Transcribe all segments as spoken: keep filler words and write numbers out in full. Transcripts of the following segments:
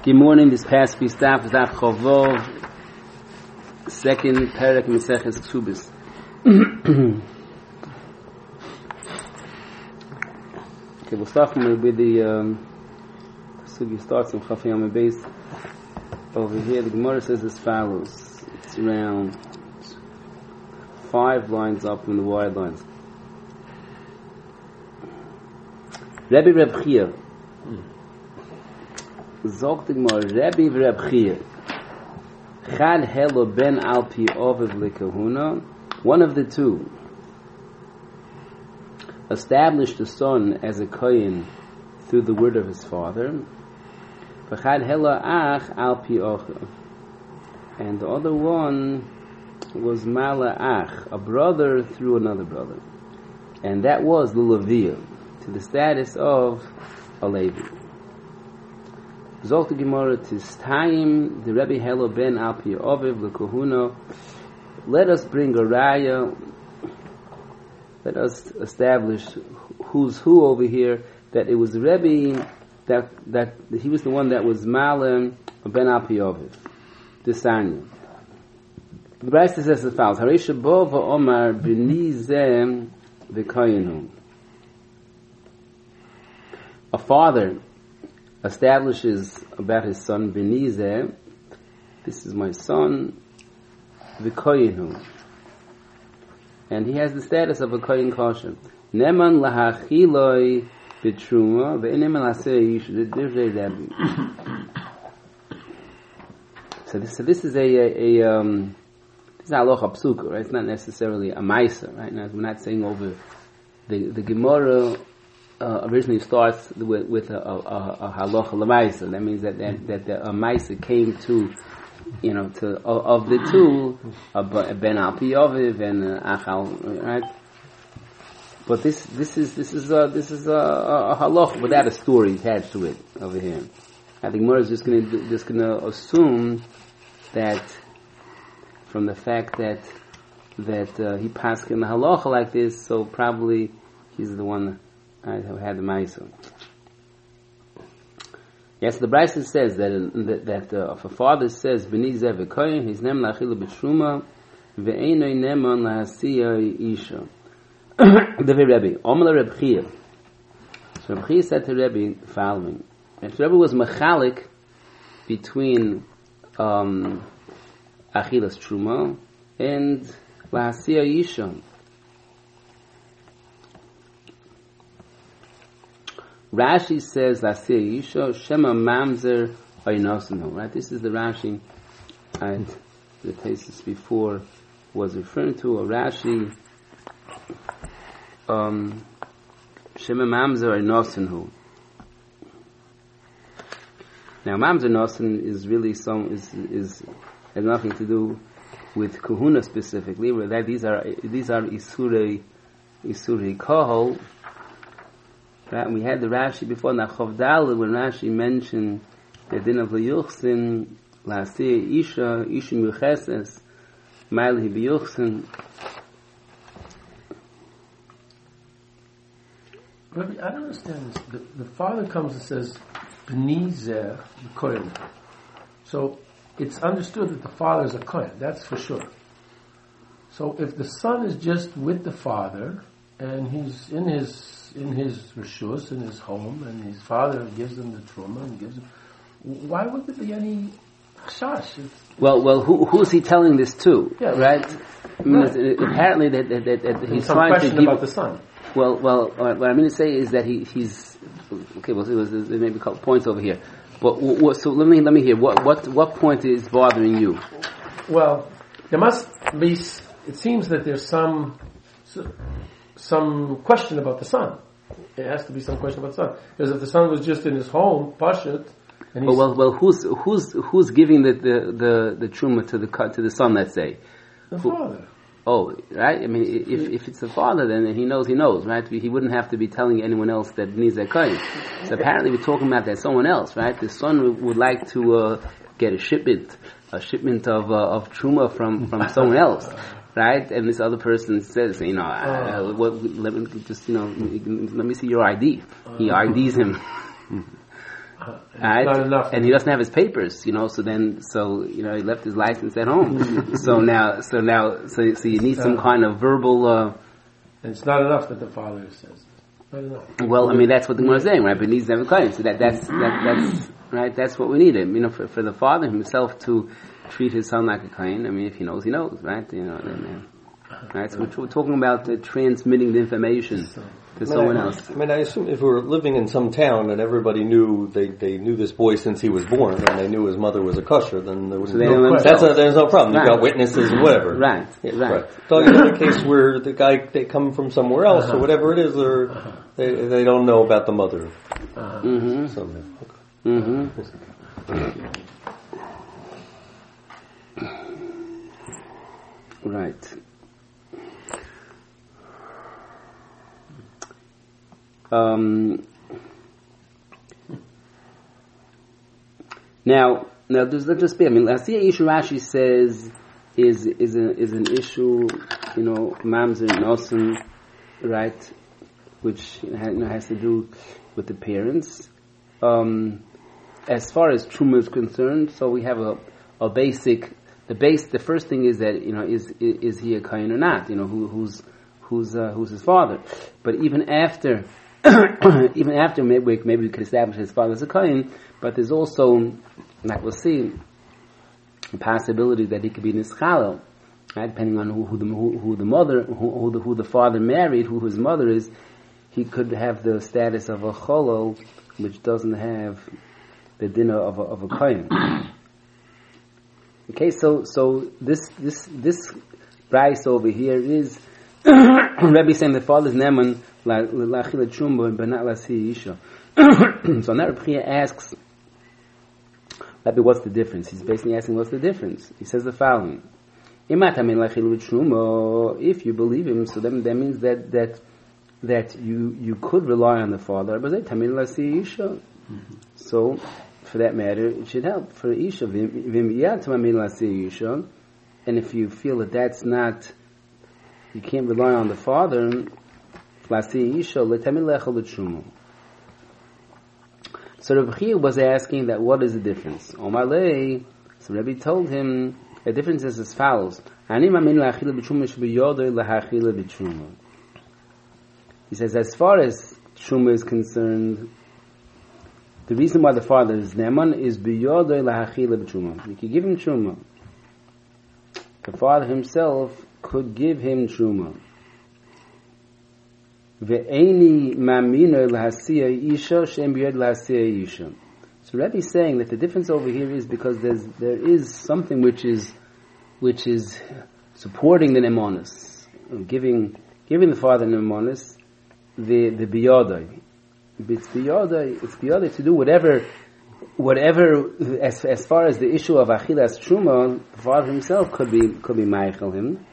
Good morning. This past week's daf is daf Chavov, second parak in Maseches Ksubis. Okay, we'll start from with the um, sugi starts from Chaf Yom Beis. Over here, the Gemara says as follows. It's around five lines up in the wide lines. Rabbi Reb Chia. Zogt the Gemara, Rabbi Reb Chia. Chad Helo ben al pi oviv lekahuna. One of the two established the son as a kohen through the word of his father. V'chad Helo ach al pi ochiv. And the other one was Mala ach, a brother through another brother. And that was the Leviah, to the status of a Levi. Zogt the Gemara Tistayim the Rebbe Helo ben al pi oviv lekahuna. Let us bring a raya. Let us establish who's who over here. That it was the Rebbe that that he was the one that was Malam ben al pi oviv. Tistayim. The Brayta says as follows: Harisha bo va'omar b'ni zeh v'koyenu. A father establishes about his son Benizeh, this is my son, V'koyenu, and he has the status of a kohen kosher. Neman lahachiloi b'truma ve'neman lasei yishu Rabbi. So this, so this is a a, a um, this is halacha psuka, right? It's not necessarily a ma'aser, right? Now, we're not saying over the the Gemara. Uh, originally starts with, with a, a, a, a halacha l'maisa. That means that that, that the, a maisa came to, you know, to of, of the two, a ben al pi oviv and achal, right? But this this is this is a, this is a, a, a halacha without a story attached to it over here. I think Mora is just going to just going to assume that from the fact that that uh, he passed in the halacha like this, so probably he's the one. I have had the ma'aser. Yes, the Brayta says that that, that uh, if a father says Benizeh v'koyin, his name lachilu b'truma ve'enoi neman lahasiya isha. The Rebbe, Omar Reb Chia. So Reb Chia said to Rebbe the following: if Rebbe was mechalik between um, achilas truma and lahasiya isha. Rashi says Lasir Yisho Shema Mamzer Oinosinu. Right? This is the Rashi and the thesis before was referring to a Rashi um, Shema Mamzer Oinosinu. Now Mamzer Nosin is really some is is has nothing to do with Kahuna specifically, but that these are these are Isurei Isurei Kohol. Right? We had the Rashi before Nachov Daled when Rashi mentioned the din of Liyuchsin, Lasir Isha, Isha Mucheses, Maili Biyuchsin. Rabbi, I don't understand this. The, the father comes and says, Benizeh Kohen. So it's understood that the father is a Kohen, that's for sure. So if the son is just with the father and he's in his in his reshus, in his home, and his father gives him the truma and gives him. Why would there be any chash? Well, well, who who's he telling this to? Yeah, right. I mean, right. It, apparently, that, that, that, that he's some trying question to give. About the son. Well, well, what I mean to say is that he he's okay. Well, there may be a couple points over here, but what, so let me let me hear what what what point is bothering you? Well, there must be. It seems that there's some. some question about the son. It has to be some question about the son. Because if the son was just in his home, Pashut, and he's... Well, well, well, who's, who's, who's giving the, the, the, the truma to the, to the son, let's say? The Who, father. Oh, right? I mean, if, if it's the father, then he knows, he knows, right? He wouldn't have to be telling anyone else that needs that kohen. So apparently we're talking about that someone else, right? The son would, would like to, uh, get a shipment, a shipment of, uh, of truma from, from someone else. right? And this other person says, you know, uh, uh, what, let me just, you know, let me see your I D. He I Ds him. Uh, right? Not enough. And he doesn't have his papers, you know. So then, so you know, he left his license at home. so now, so now, so so you need some kind of verbal. Uh, and it's not enough that the father says. Not enough. Well, I mean, that's what the Gemara is saying, right? But he needs to have a claim. So that that's that, that's right. That's what we need. You know, for for the father himself to treat his son like a kohen. I mean, if he knows, he knows, right? You know, then, uh, right? So we're, we're talking about uh, transmitting the information to someone I, else. I mean, I assume if we were living in some town and everybody knew they, they knew this boy since he was born and they knew his mother was a kosher, then there was So no, that's a, there's no problem. Right. You've got witnesses and whatever. Right. Yeah, right. So in the case where the guy they come from somewhere else Uh-huh. or whatever it is, or Uh-huh. they they don't know about the mother. Uh-huh. Mm-hmm. So, okay. Mm-hmm. Right. Um, now, now, there's, let's just be. I mean, Lasiya issue Rashi says is is a, is an issue, you know, mamzer nosen, right, which you know, has to do with the parents. Um, as far as truma is concerned, so we have a a basic. The base. The first thing is that you know is is, is he a kohen or not? You know who, who's who's uh, who's his father. But even after. Even after maybe, maybe we could establish his father as a kohen, but there's also, like we'll see, a possibility that he could be nischalel, right? Depending on who, who the who, who the mother, who, who the who the father married, who his mother is, he could have the status of a cholol, which doesn't have the dinner of a, of a kohen. Okay, so so this this this price over here is Rabbi saying the father's neman. So now Rabbi asks, Rabbi, what's the difference? He's basically asking, what's the difference? He says the following: if you believe him, so then that means that that that you you could rely on the father. Mm-hmm. So, for that matter, it should help for Isha. And if you feel that that's not, you can't rely on the father. So Rabbi Chia was asking that what is the difference? So Rabbi told him the difference is as follows. He says as far as Truma is concerned, the reason why the father is Neman is biyodoi lahachila b'truma. You could give him Truma. The father himself could give him Truma. Ve'eni mamino lahasiya isha shem biyod lahasiya isha. So Rabbi is saying that the difference over here is because there's there is something which is which is supporting the nemonis, giving giving the father nemonis, the the biyodai. It's biyodai. It's biyodai to do whatever whatever as as far as the issue of achilas truma, the father himself could be could be meichel him.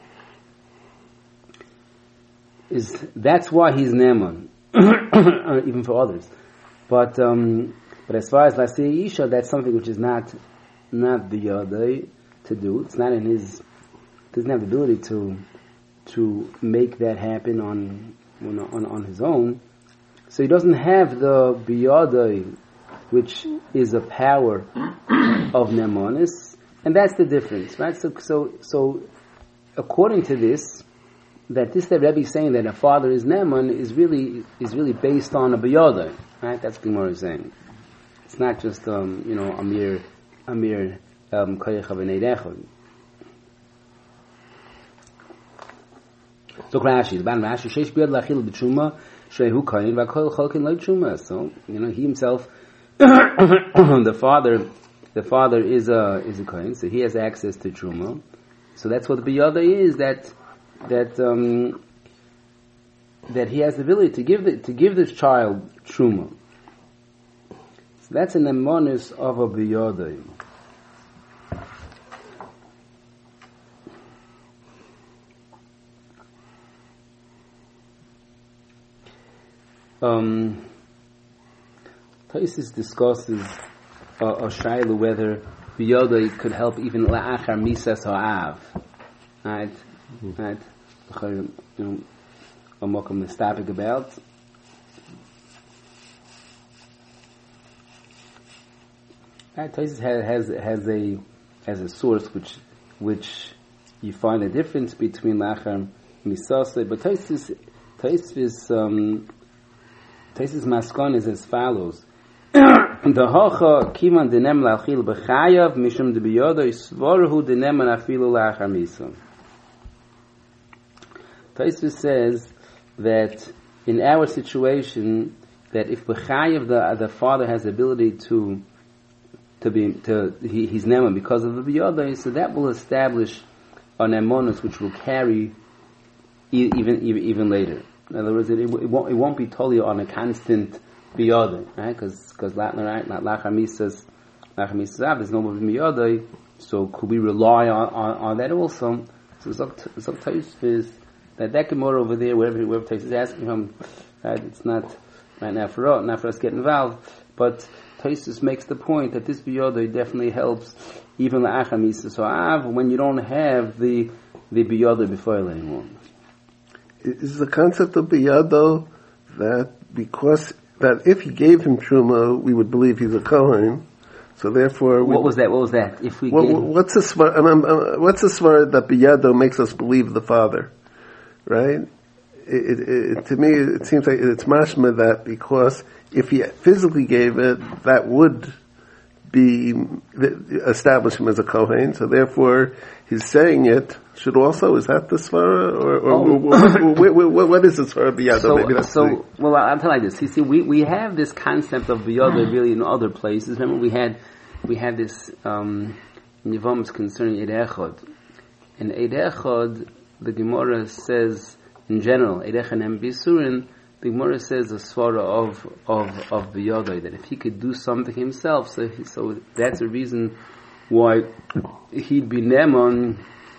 Is that's why he's neman, even for others. But um, but as far as lasei isha, that's something which is not not biyodai to do. It's not in his. Doesn't have the ability to to make that happen on on on his own. So he doesn't have the biyodai, which is a power of nemonis, and that's the difference, right? So so so according to this, that this that Rebbe is saying that a father is neman is really is really based on a biyodai, right? That's what Gemara is saying. It's not just um, you know a mere a mere um, koyach v'nei dechod. So Rashi, the Ban Rashi, sheish biyod lachil b'truma shehu koyin v'kol cholkin lo truma. So you know he himself, the father, the father is a is a koyin, so he has access to truma. So that's what the biyodai is. That that um, that he has the ability to give the, to give this child truma. So that's an emonus of a biyodai. Um, Taisis discusses uh, a shayla whether biyodai could help even la'achar misas ha'av, right? Mm-hmm. Right? You know, a mokum is topic about. Right, Tosfos has, has has a has a source which which you find a difference between lachar misaseh, but Tosfos Tosfos um, Tosfos maskon is as follows: the hocha kiman denem lachil b'chayav mishum debiyodo isvorhu denem lachilu lachar misa. Tosfos says that in our situation, that if b'chayav the the father has the ability to to be to he, he's neman because of the biyodah, so that will establish an emonus which will carry e- even, even even later. In other words, it, it won't it won't be totally on a constant biyodah, right? Because because right, not lachar misas lachar misas there's no more biyodah, so could we rely on, on, on that also? So some some Tosfos that that Gemara over there, wherever wherever Tosfos is asking him, right? It's not right now for us, not for us to get involved, but Tosfos makes the point that this biyodah definitely helps even la'achar misas ha'av when you don't have the the biyodah before anymore. Is the concept of biyodah that because that if he gave him truma, we would believe he's a kohen, so therefore we, what was that? What was that? If we what, gave what's the svar? Um, um, what's the svar that biyodah makes us believe the father, right? It, it, it, to me, it seems like it's mashma that because if he physically gave it, that would be establish him as a kohen. So therefore, his saying it should also, is that the svara, or, or oh. what, what, what, what is the svara biyada? So, Maybe that's so the, well, I'll tell you this. You see, we we have this concept of biyada really in other places. Remember, we had we had this um, Yevamos concerning Eid Echad. In Eid Echad, the Gemara says. In general, Eidech and Bisurin, the Gemara says a svara of of of biyadai, that if he could do something himself, so he, so that's a reason why he'd be neman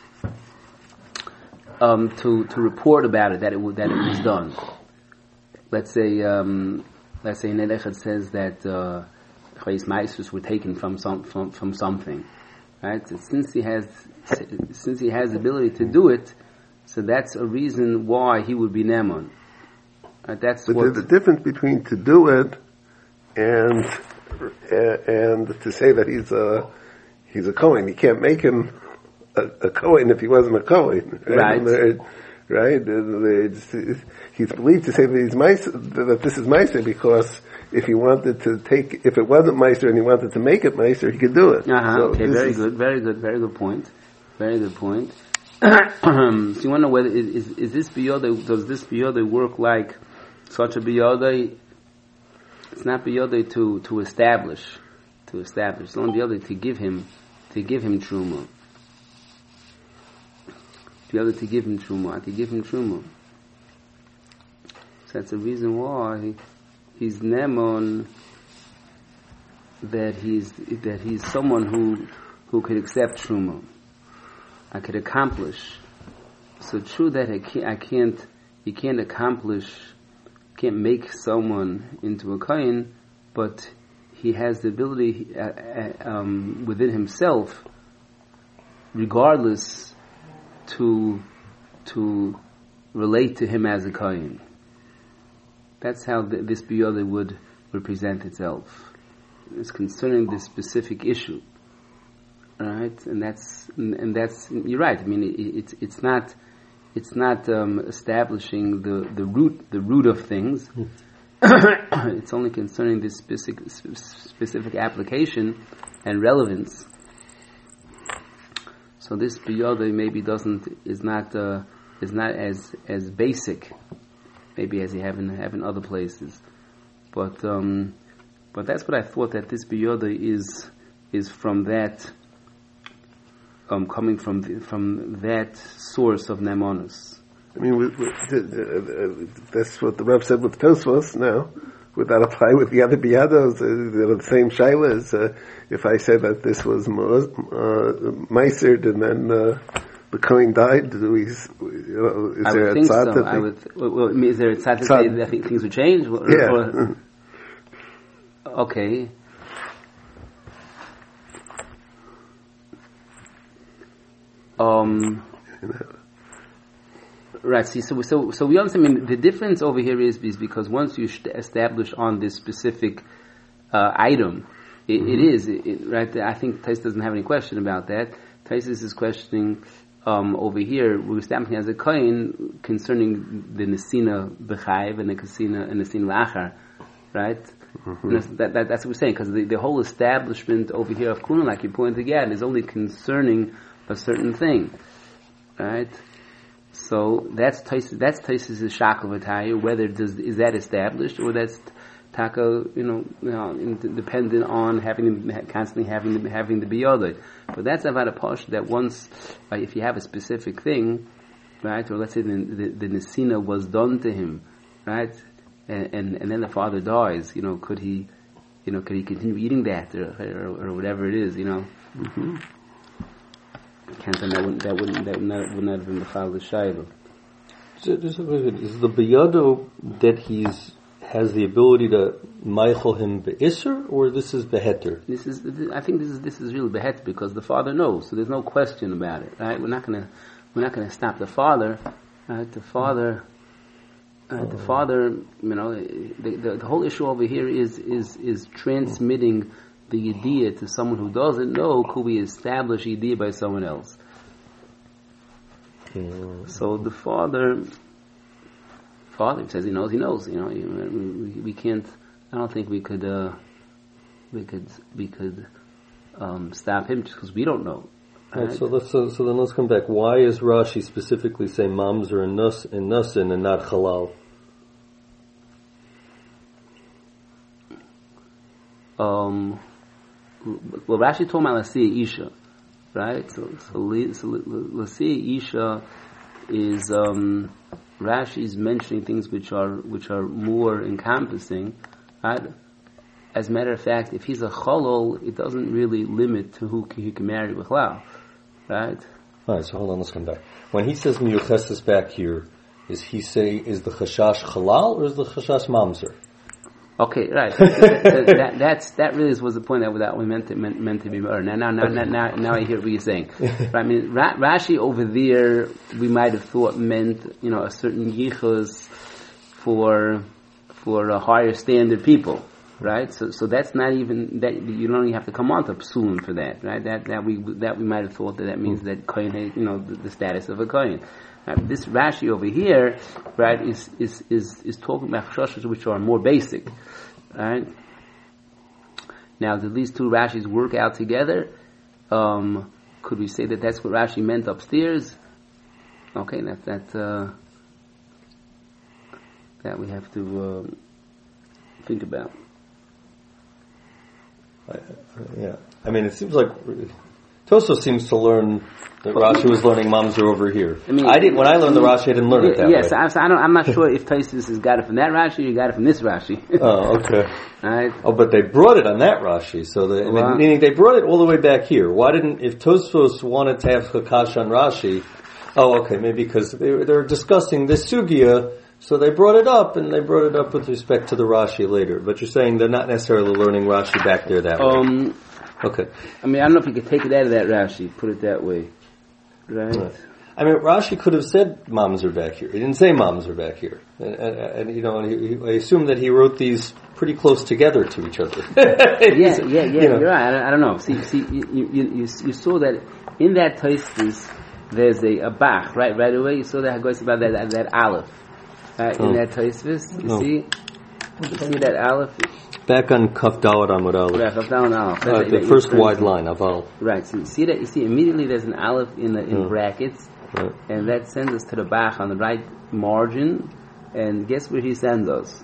um, to to report about it, that it that it was done. Let's say um, let's say Eidech says that uh, Chayis Maisus were taken from some from, from something, right? So since he has since he has the ability to do it. So that's a reason why he would be neman. Uh, that's but what there's a difference between to do it and uh, and to say that he's a he's a kohen. You can't make him a, a kohen if he wasn't a kohen, right? Right. Right. It's, it's, he's believed to say that he's meiser, that this is meiser because if he wanted to take, if it wasn't meiser and he wanted to make it meiser, he could do it. Uh-huh. So okay. Very is, good. Very good. Very good point. Very good point. So you want to know whether is, is, is this biyodah, does this biyodah work like such a biyodah? It's not biyodah to to establish, to establish. It's only biyodah to give him, to give him truma. Biyodah to give him truma, to give him truma. So that's the reason why he, he's nemon. That he's that he's someone who who could accept truma. I could accomplish. So true that I can't, I can't, you can't accomplish, can't make someone into a kohen, but he has the ability uh, uh, um, within himself, regardless, to to relate to him as a kohen. That's how the, this biyodah would represent itself. It's concerning this specific issue. Right, and that's and that's you're right. I mean, it, it's it's not it's not um, establishing the, the root the root of things. It's only concerning this specific specific application and relevance. So this biyodah maybe doesn't is not uh, is not as as basic, maybe as you have in have in other places, but um, but that's what I thought, that this biyodah is is from that. Um, coming from the, from that source of nemonus. I mean, with, with, uh, that's what the Rav said with Tosfos now. Would that apply with the other biyados? Uh, the same shaila as uh, if I said that this was uh, meisered and then uh, the kohen died. Do we, you know, is I there would a think tzad so. I would. Well, is there a tzad to say that things would change? Yeah. Or, okay. Um, right. See, so so so we understand. I mean, the difference over here is is because once you establish on this specific uh, item, It, mm-hmm. it is, it, it, right? I think Tais doesn't have any question about that. Tais is questioning um, over here. We're establishing as a kohen concerning the nesina b'chayv and the nesina and the nesina lachar, right? Mm-hmm. That's, that, that, that's what we're saying, because the, the whole establishment over here of kuna, like you pointed again, is only concerning a certain thing, right? So that's Tais. That's Tais' shakel v'taya. Whether does is that established or that's taka, you know, you know, dependent on having constantly having the, having the biyodot. But that's about a posh that once, uh, if you have a specific thing, right, or let's say the, the, the nesina was done to him, right, and, and and then the father dies, you know, could he, you know, could he continue eating that or or, or whatever it is, you know? Mm-hmm. Can't that wouldn't that wouldn't that would not, would not have been the father's shayla. So, just a minute, is the biyado that he's has the ability to meichel him be'isser, or this is beheter? This is, I think this is this is really beheter because the father knows, so there's no question about it, right? We're not gonna we're not gonna stop the father, right? The father, uh, the father, you know, the, the the whole issue over here is is is transmitting the idea to someone who doesn't know. Could we establish idea by someone else? Mm. So the father. Father says he knows. He knows. You know, we, we can't. I don't think we could. Uh, we could. We could um, stop him just because we don't know. Right? Right, so let's. So, so then let's come back. Why is Rashi specifically saying mamzer and nus and nusin and not halal? Um. Well, Rashi told about Lasiya Isha, right? So, so, so Lasiya Isha is. Um, Rashi is mentioning things which are which are more encompassing, right? As a matter of fact, if he's a cholol, it doesn't really limit to who he can marry b'chlal, right? All right, so hold on, let's come back. When he says miyucheses back here, is he say is the chashash halal or is the chashash mamzer? Okay, right. that, that, that's that really was the point that that we meant to meant, meant to be heard. Now, now, now, now, now, now I hear what you're saying. Right, I mean, Ra- Rashi over there, we might have thought meant, you know, a certain yichus for for a higher standard people, right? So, so that's not even that you don't even have to come on to psulim for that, right? That that we that we might have thought that that means that kohen, you know, the, the status of a kohen. Right, this Rashi over here, right, is is is, is talking about chashashos which are more basic, right? Now, do these two Rashis work out together? Um, could we say that that's what Rashi meant upstairs? Okay, that that uh, that we have to uh, think about. I, yeah, I mean, it seems like Tosos seems to learn that Rashi was learning mamzer over here. I mean, I didn't. When I learned the Rashi, I didn't learn it that yes, way. Yes, I, I don't, I'm not sure if Tosos has got it from that Rashi or got it from this Rashi. Oh, okay. Right. Oh, but they brought it on that Rashi, so the, well, meaning they brought it all the way back here. Why didn't, if Tosos wanted to have Chakash on Rashi, oh, okay, maybe because they, they're discussing this sugya, so they brought it up, and they brought it up with respect to the Rashi later. But you're saying they're not necessarily learning Rashi back there that um, way. Okay. I mean, I don't know if you could take it out of that Rashi, put it that way. Right. right. I mean, Rashi could have said mamzer back here. He didn't say mamzer back here, and, and, and you know, and he, he, I assume that he wrote these pretty close together to each other. yeah, yeah, yeah. You know. You're right. I don't, I don't know. See, see, you, you, you, you saw that in that Tosfos, there's a, a bach right, right away. You saw that it goes about that that, that aleph, right, oh. in that Tosfos. You oh. see, you see that aleph. Back on Kaf Dalet Amud Aleph. Right, Kaf Dalet Aleph. Uh, the first wide line, Aval. Right. So you see that. You see immediately there's an aleph in the in yeah. brackets. Right. And that sends us to the Bach on the right margin, and guess where he sends us?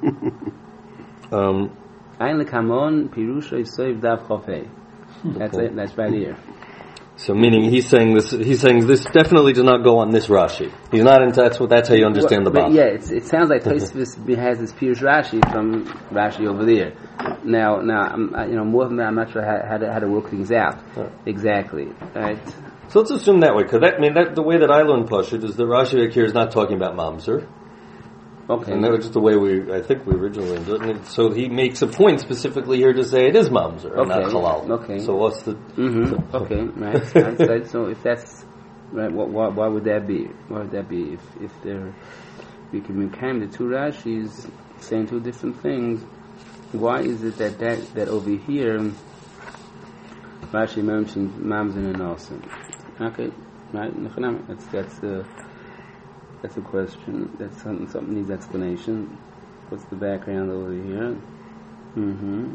um, Ein lekamon pirusha yisoiv dav chofei. That's it. That's right here. So, meaning he's saying this. He's saying this definitely does not go on this Rashi. He's not into. That's what. That's how you understand well, the Bach. Yeah, it's, it sounds like Tosfos has this Pirush Rashi from Rashi over there. Now, now, I'm, you know, more than that, I'm not sure how, how, to, how to work things out right. exactly. Right. So let's assume that way, because that, I mean, that, the way that I learn Pashut is that Rashi back here is not talking about mamzer. Okay. And that was just the way we, I think we originally learned it. So he makes a point specifically here to say it is mamzer, okay. not halal. Okay. So what's the... Mm-hmm. Okay, right. right. So if that's... Right, what, why, why would that be? Why would that be? If, if there... We can become the two Rashis saying two different things, why is it that, that, that over here Rashi mentioned Mamzin and Nasim? Okay, right? That's that's the that's a question. That's something something needs explanation. What's the background over here? Mm-hmm.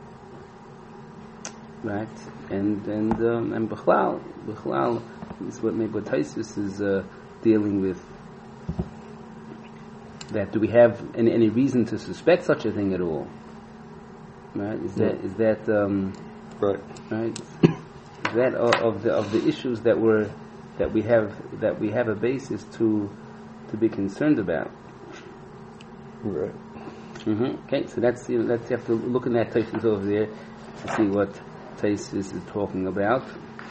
Right, and and um, and Bechlal, Bechlal is what maybe what Taisus is uh, dealing with. That do we have any, any reason to suspect such a thing at all? Right? Is that is that um, right? Right? Is that of the of the issues that were that we have that we have a basis to to be concerned about? Right. Mm-hmm. Okay, so that's you know that's you have to look in that Taisus over there to see what Taisus is talking about.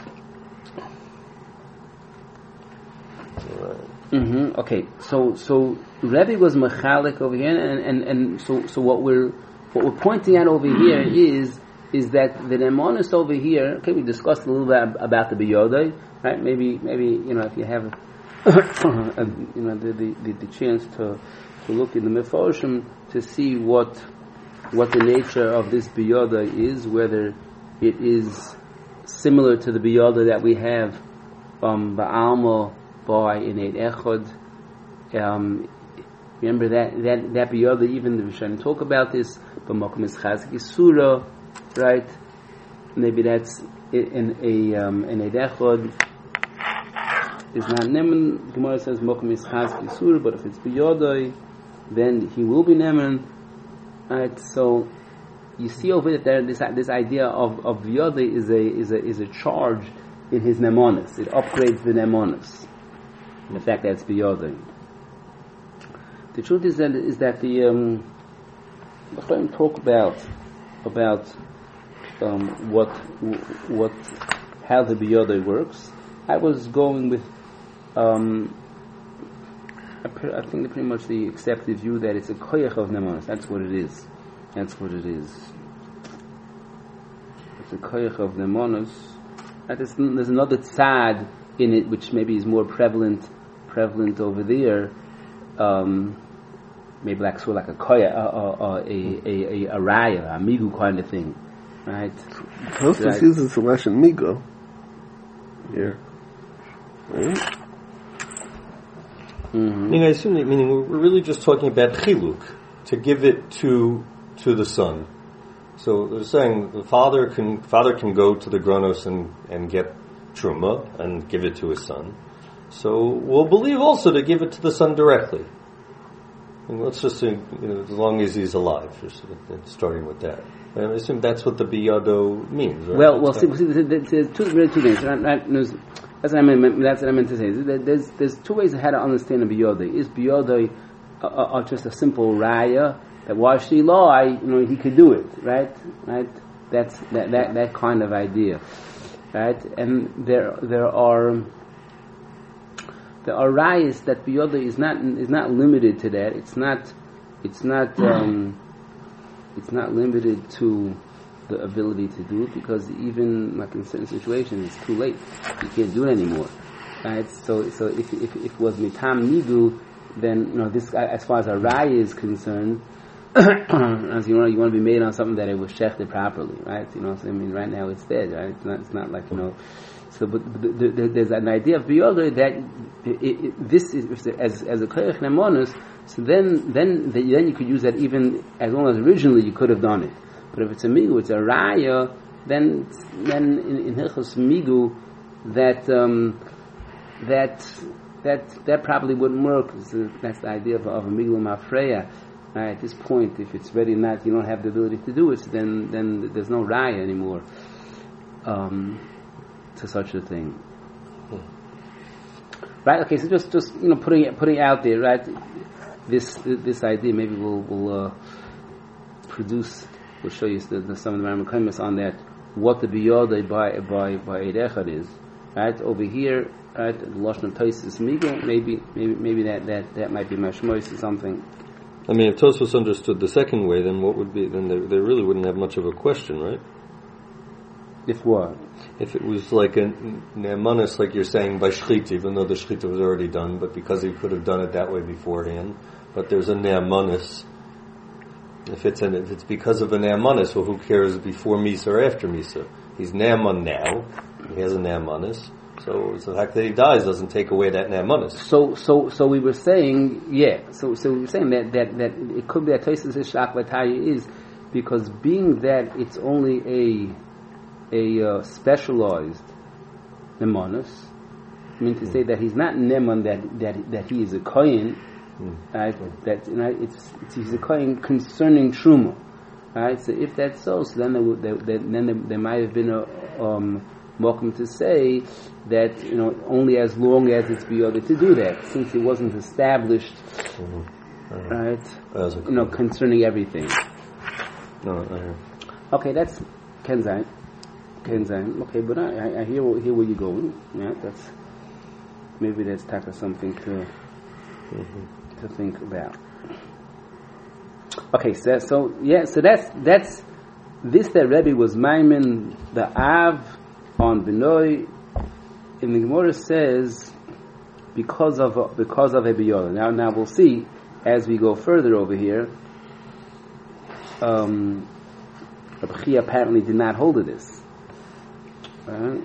Right. Mm-hmm. Okay, so so Rebbe was mechalik over here, and, and, and so so what we're what we're pointing out over here is is that the nemonis over here. Okay, we discussed a little bit about the biyodai, right? Maybe maybe you know if you have you know the, the, the, the chance to to look in the mefoshim to see what what the nature of this biyodai is, whether it is similar to the biyodai that we have um, ba'alma by in Eid Echad. Um, remember that that that biyodai, even the Rishonim talk about this, but Mokum is Chazki Surah, right? Maybe that's in a um, in Eid Echad is not nemen. Gemara says Mokum is Chazki Surah, but if it's biyodai, then he will be nemen. Right? So you see over there this this idea of of biyodai is a is a is a charge in his nemonis. It upgrades the nemonis. The fact that it's biyodai. The truth is that is that the um, the talk about about um, what what how the biyodai works. I was going with um, I, pre- I think pretty much the accepted view that it's a koyach of nemonis. That's what it is. That's what it is. It's a koyach of nemonis. There's, there's another tzad in it which maybe is more prevalent prevalent over there. Um, maybe like sort of like a koya, a a a a, a, a raya, a migu kind of thing, right? Tosfos right. uses the lashon migo here, right? Mm-hmm. I mean, I assume that meaning we're really just talking about chiluk, to give it to to the son. So they're saying the father can father can go to the gronos and, and get truma and give it to his son. So we'll believe also to give it to the son directly. And let's just say, you know, as long as he's alive, just starting with that. I assume that's what the biyado means, right? Well, well, see, see, there's two, really two things. Right, right, that's what I meant. That's what I meant to say. There's there's two ways of how to understand a biyado. Is biyado uh, uh, just a simple raya that washi law? I, you know, he could do it, right? Right. That's that that that kind of idea, right? And there there are. There are rayas that biyodai is not is not limited to that. It's not it's not um, it's not limited to the ability to do it, because even like in certain situations it's too late. You can't do it anymore. Right? So so if if, if it was mitam nigu, then you know this as far as a raya is concerned, as you know you want to be made on something that it was shechted properly, right? You know what I mean? Right now it's dead, right? It's not it's not like you know. So, but the, the, the, there's an idea of biyodai that it, it, this is as as a koyach nemonos. So then, then, the, then you could use that even as long as originally you could have done it. But if it's a migu, it's a raya. Then, then in, in hilchos migu, that um, that that that probably wouldn't work. So that's the idea of, of a migu mafreya. Right, at this point, if it's ready not, you don't have the ability to do it. So then, then there's no raya anymore. Um, to such a thing, hmm. Right? Okay, so just, just you know, putting it, putting it out there, right? This this idea maybe will will uh, produce. We'll show you the, the, some of the Rambam on that. What the biyodai by by by Eid Echad is, right? Over here, right? The lashon Tosfos migo. Maybe maybe maybe that, that, that might be mashmois or something. I mean, if Tosfos understood the second way, then what would be? Then they, they really wouldn't have much of a question, right? If what? If it was like a ne'emanis, like you're saying, by shchita, even though the shchita was already done, but because he could have done it that way beforehand, but there's a ne'emanis, If it's an, if it's because of a ne'amanis, well, who cares before Misa or after Misa? He's ne'aman now. He has a ne'amanis. So, so the fact that he dies doesn't take away that ne'amanis. So, so, so we were saying, yeah. So, so we were saying that that, that it could be that Tosfos Shach Lataya is because being that it's only a a uh, specialized ne'amanis. I mean to mm. say that he's not ne'man that that that he is a kohen. Mm. Right? That you know, it's, it's he's a kohen concerning truma. Right? So if that's so, so then there, would, there, there, then there, there might have been a um, welcome to say that you know only as long as it's be able to do that, since it wasn't established, mm-hmm. uh-huh. right? You know, concerning everything. No, uh-huh. Okay, that's Kenzain. Kenzain. Okay, but I, I hear hear where you're going. Yeah, that's maybe that's type of something to mm-hmm. to think about. Okay, so so yeah, so that's that's this that Rebbe was Maimon the Av on Benoi. And the Gemara says because of because of Ebiyola. Now now we'll see as we go further over here. Um, Rabbi Chia apparently did not hold to this. Right?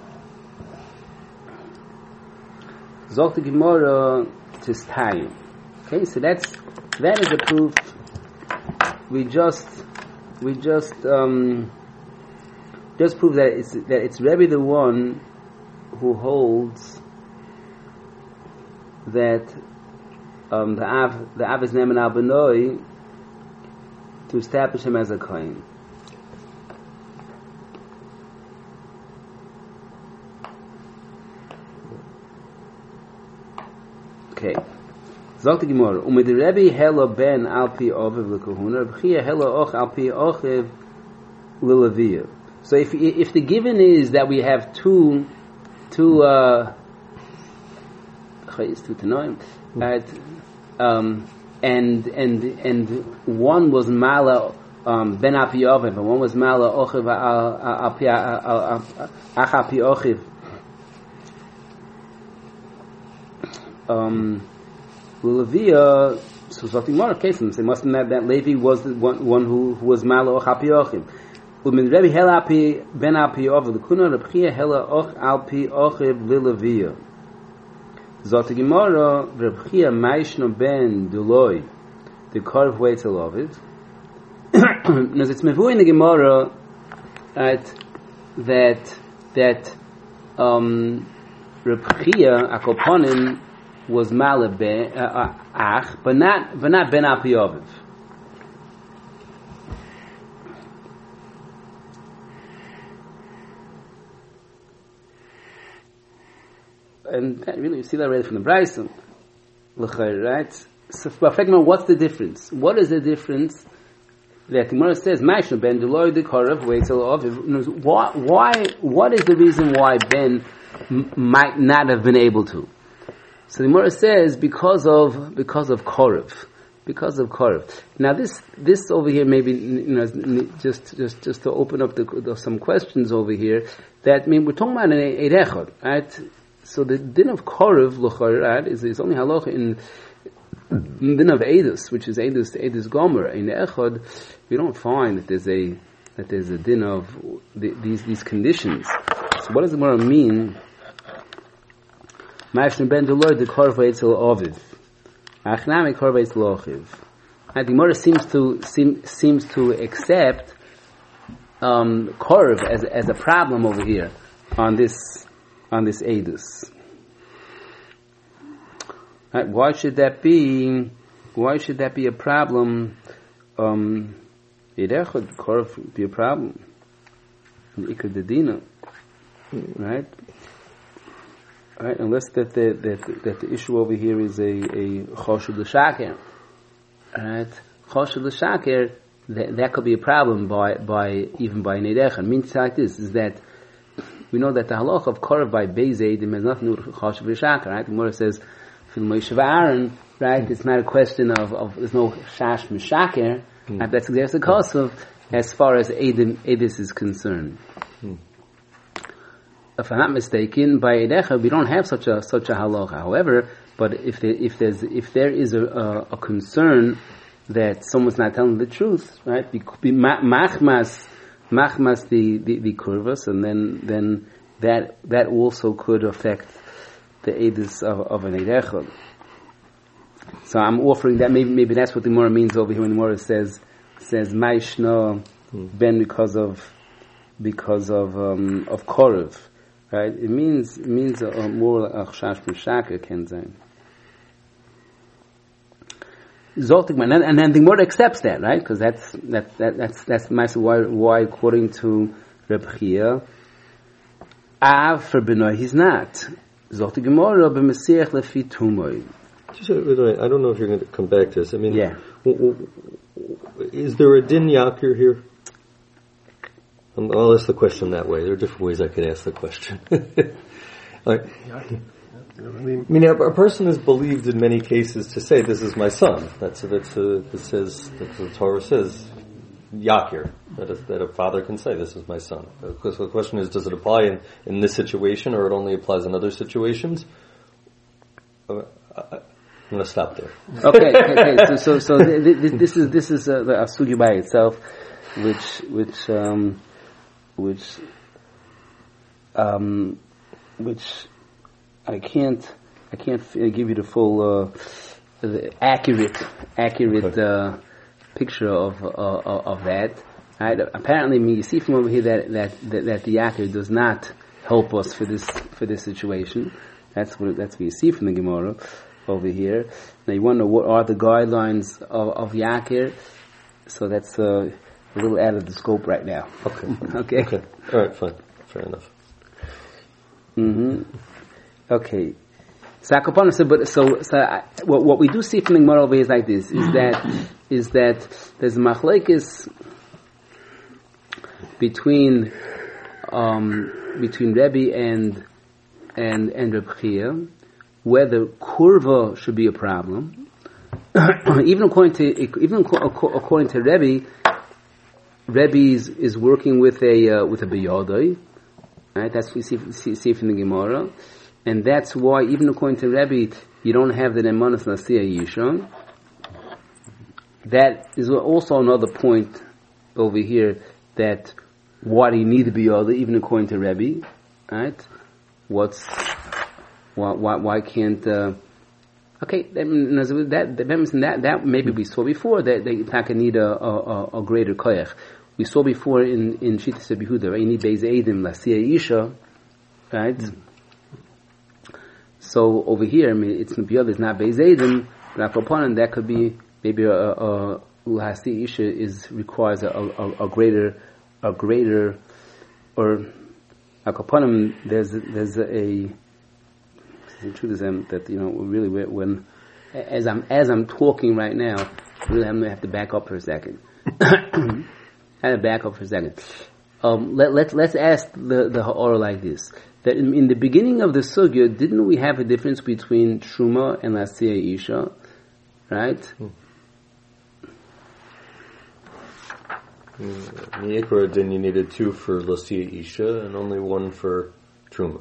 Zok the Gemara Tistayim. Okay, so that's that is a proof. We just we just um, just prove that it's that it's Rebbe the one who holds that um, the Av the Av is Ne'eman al Benoi to establish him as a kohen. Okay. Zok the Gemara, Umid Rebbe hela ben al pi oviv lekahuna, B'chia hela och al pi ochiv l'leviyah. So if if the given is that we have two two uh two tanoim, right? Um, and and and one was mala um, ben al pi oviv, and one was mala ochiv al pi ach al pi ochiv. Um, Leviah, so something more cases. It must have that, that Levi was the one, one who, who was Malo Och Al Pi Ochim. Umin Rebbe Hela Al Pi Ben Al Pi Oviv L'Kuna Reb Chia Hela Och Al Pi Ochiv L'Leviah. Zot Gemara Reb Chia Maishno Ben Duloi the Korv Weitel Ovid. As it's mevu in the Gemara, right, that that um, Reb Chia Akoponim was Malab uh, Ach, but not but not Ben Al Pi Oviv. And that really, you see that already from the Bryson, right? So, what's the difference? What is the difference that Gemara says, "Ma'asher Ben Deloy the Korav Weitel Oviv"? Why? Why? What is the reason why Ben m- might not have been able to? So the Gemara says because of because of Korav, because of Korav. Now this this over here maybe you know just just just to open up the, the, some questions over here. That I mean we're talking about an Eirechot, right? So the din of Korav l'chor, right, is is only halacha in the din of Edus, which is Edus Edus Gomer. In the Echad, we don't find that there's a that there's a din of the, these these conditions. So what does the Gemara mean? Ma'ashne ben Deloy the Korv Eitzel Oviv. Achnami Korv Eitzel Ochiv. And the Gemara seems to seem, seems to accept um, Korv as as a problem over here on this on this Edus. Right, why should that be? Why should that be a problem? Um, Yidechad Korv be a problem. Ikad Dedina, right? Right, unless that the that, that the issue over here is a a choshev l'shaker, right? Choshev l'shaker, that that could be a problem by by even by neidechan. Means like this is that we know that the halach of korv by beis eidim has nothing to do with choshev l'shaker, right? The Gemara says for Moshe Aaron, right? It's not a question of, of there's no shash m'shaker, mm. and that's exactly the cause of as far as eidim edis is concerned. Mm. If I'm not mistaken, by Edecha we don't have such a such a halacha. However, but if there, if there's if there is a, a, a concern that someone's not telling the truth, right? Be, be ma- machmas, machmas the, the, the kurvas, and then, then that, that also could affect the edus of, of an eid echad. So I'm offering that, maybe, maybe that's what the Gemara means over here when the Gemara says, says, Maishna, ben because of, because of, um, of korev, right? It means, it means a, a more achshash mishaka can sein. Zoltik man, and then the Gemara accepts that, right? Because that's that, that that's that's that's why why according to Reb Chia, Av for Benoy he's not. Zoltik Gemara b'Mesiach lefi Tumoy. Just, uh, I don't know if you're going to come back to this. I mean, yeah. w- w- is there a din yakir here? Um, I'll ask the question that way. There are different ways I could ask the question. All right. I mean, a, a person is believed in many cases to say, "This is my son." That's that's a, it says that's what the Torah says, yakir, that a, that a father can say, "This is my son." Because the question is, does it apply in, in this situation, or it only applies in other situations? Uh, I, I'm going to stop there. Okay, okay. So, so, so th- th- this is this is a, a sugi by itself, which which um, which um, which. I can't, I can't f- give you the full, uh, the accurate, accurate uh, picture of uh, of that. Right? Apparently, I mean, you see from over here that that that, that the yakir does not help us for this for this situation. That's what that's what you see from the Gemara over here. Now you wonder what are the guidelines of, of yakir. So that's uh, a little out of the scope right now. Okay. okay. Okay. All right. Fine. Fair enough. Mm-hmm. Okay, so Akapana said, but so so I, what what we do see from the Gemara over here is like this: is that is that there's a machlekes between um, between Rebbe and and and Reb Chia, whether kurva should be a problem. even according to even according to Rebbe, Rebbe is, is working with a uh, with a biyodai, right? That's what we see see, see from the Gemara. And that's why, even according to Rebbe, you don't have the Nemanas Nasiya Yishon. That is also another point over here, that why do you need to be other, even according to Rebbe, right? What's, why, why, why can't, uh, okay, that, that, that, that maybe we saw before, that they taka need a, a, a greater koyach. We saw before in, in Shittas Yehuda, right? You need Beis Eidim, Nasiya Yisha, right? Mm-hmm. So over here, I mean, it's Nabiyah, it's not Beis Eidim, but upon that could be maybe a, a, Ulhasi Isha is, requires a, a, a greater, a greater, or, Akapanim, there's, there's a, the truth is that, you know, really when, as I'm, as I'm talking right now, really I'm going to have to back up for a second. I have to back up for a second. Um, let, let's, let's ask the, the Ha'or like this. That in, in the beginning of the sugya, didn't we have a difference between Truma and Lasiya Isha? Right? Hmm. In the Ikra din you needed two for Lasiya Isha and only one for Truma.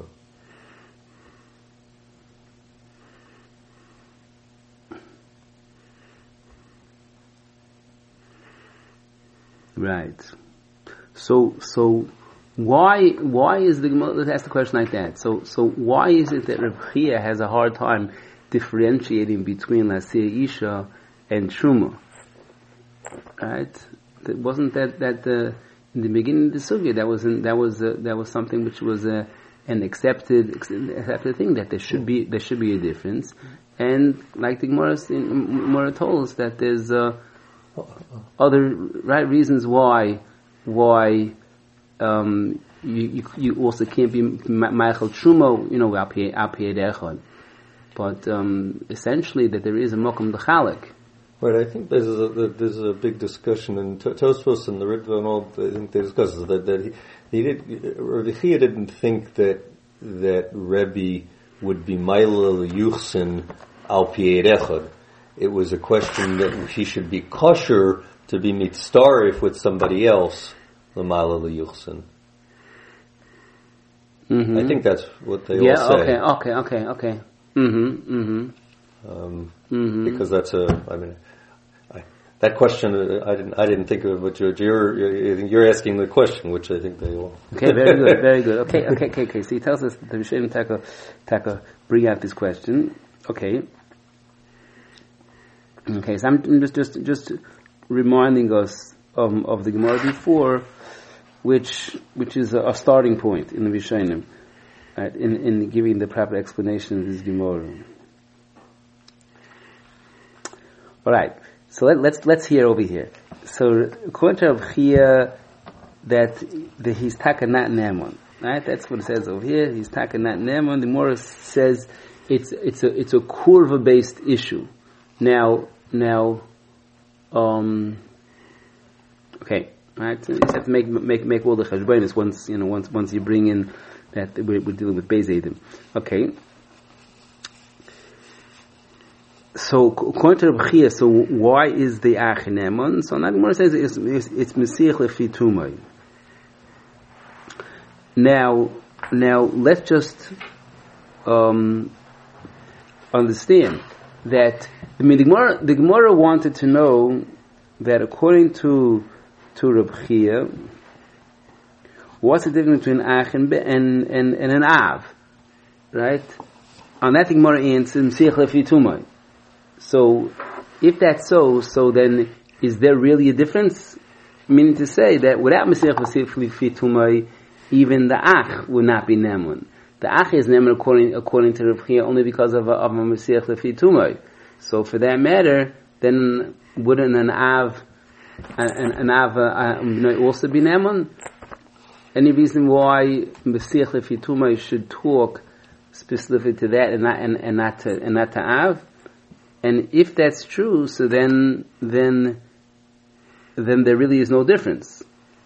Right. So, so, Why why is the Gemara, let's ask the question like that. So so why is it that Reb Chia has a hard time differentiating between Lasiya Isha and Truma? Right? That wasn't that that the in the beginning of the sugya that was in, that was uh, that was something which was uh, an accepted accepted thing, that there should be there should be a difference, and like the Gemara Gemara told us that there's uh, other right reasons why why. Um, you, you you also can't be Michael Truma, you know, al but um, essentially that there is a Mokum D'Chalik. Right, I think there's a, there's a big discussion, and Tosfos and the Ritva and all, I think they discuss that, that he, he did, or the Chia didn't think that, that Rebbe would be Mailel Yuchsin al Pied Echad. It was a question that he should be kosher to be mitzaref with somebody else. Mm-hmm. I think that's what they yeah, all say. Yeah, okay, okay, okay, okay. Mm-hmm, mm-hmm. Um, mm-hmm. Because that's a, I mean, I, that question, uh, I didn't, I didn't think of it, but George, you're, you're, you're asking the question, which I think they will. Okay, very good, very good. Okay, okay, okay, okay. So he tells us that the Rishonim Taka, Taka bring out this question. Okay. Okay, so I'm just, just, just reminding us of, of the Gemara before, which, which is a, a starting point in the Rishonim, right, in, in giving the proper explanation of this Gemara. Alright, so let, let's, let's hear over here. So, according to Rav Chia, that the, he's taka not ne'eman, right? That's what it says over here. He's taka not ne'eman. The Gemara says it's, it's a, it's a kurva based issue. Now, now, um, okay, right? So you just have to make, make, make all the cheshbonos once, you know, once, once you bring in that we're, we're dealing with Beis Eidim. Okay. So, according to Rav Chia, so why is the ach ne'eman? So, now the Gemara says it's, it's, it's Mesiach lefi tumai. Now, now, let's just, um, understand that, I mean, the Gemara, the Gemara wanted to know that according to, to Rav Chia, what's the difference between ach and, and, and, and an av? Right? On that, the Gemara answers, Mesiach lefi tumai. So, if that's so, so then is there really a difference? Meaning to say that without Mesiach lefi tumai, even the ach would not be ne'eman. The ach is ne'eman according according to Rav Chia only because of a, of a Mesiach lefi tumai. So, for that matter, then wouldn't an av an, an av uh, you know, also be ne'eman? Any reason why Mesiach lefi tumai should talk specifically to that and not and, and not to and not to av? And if that's true, so then, then, then there really is no difference.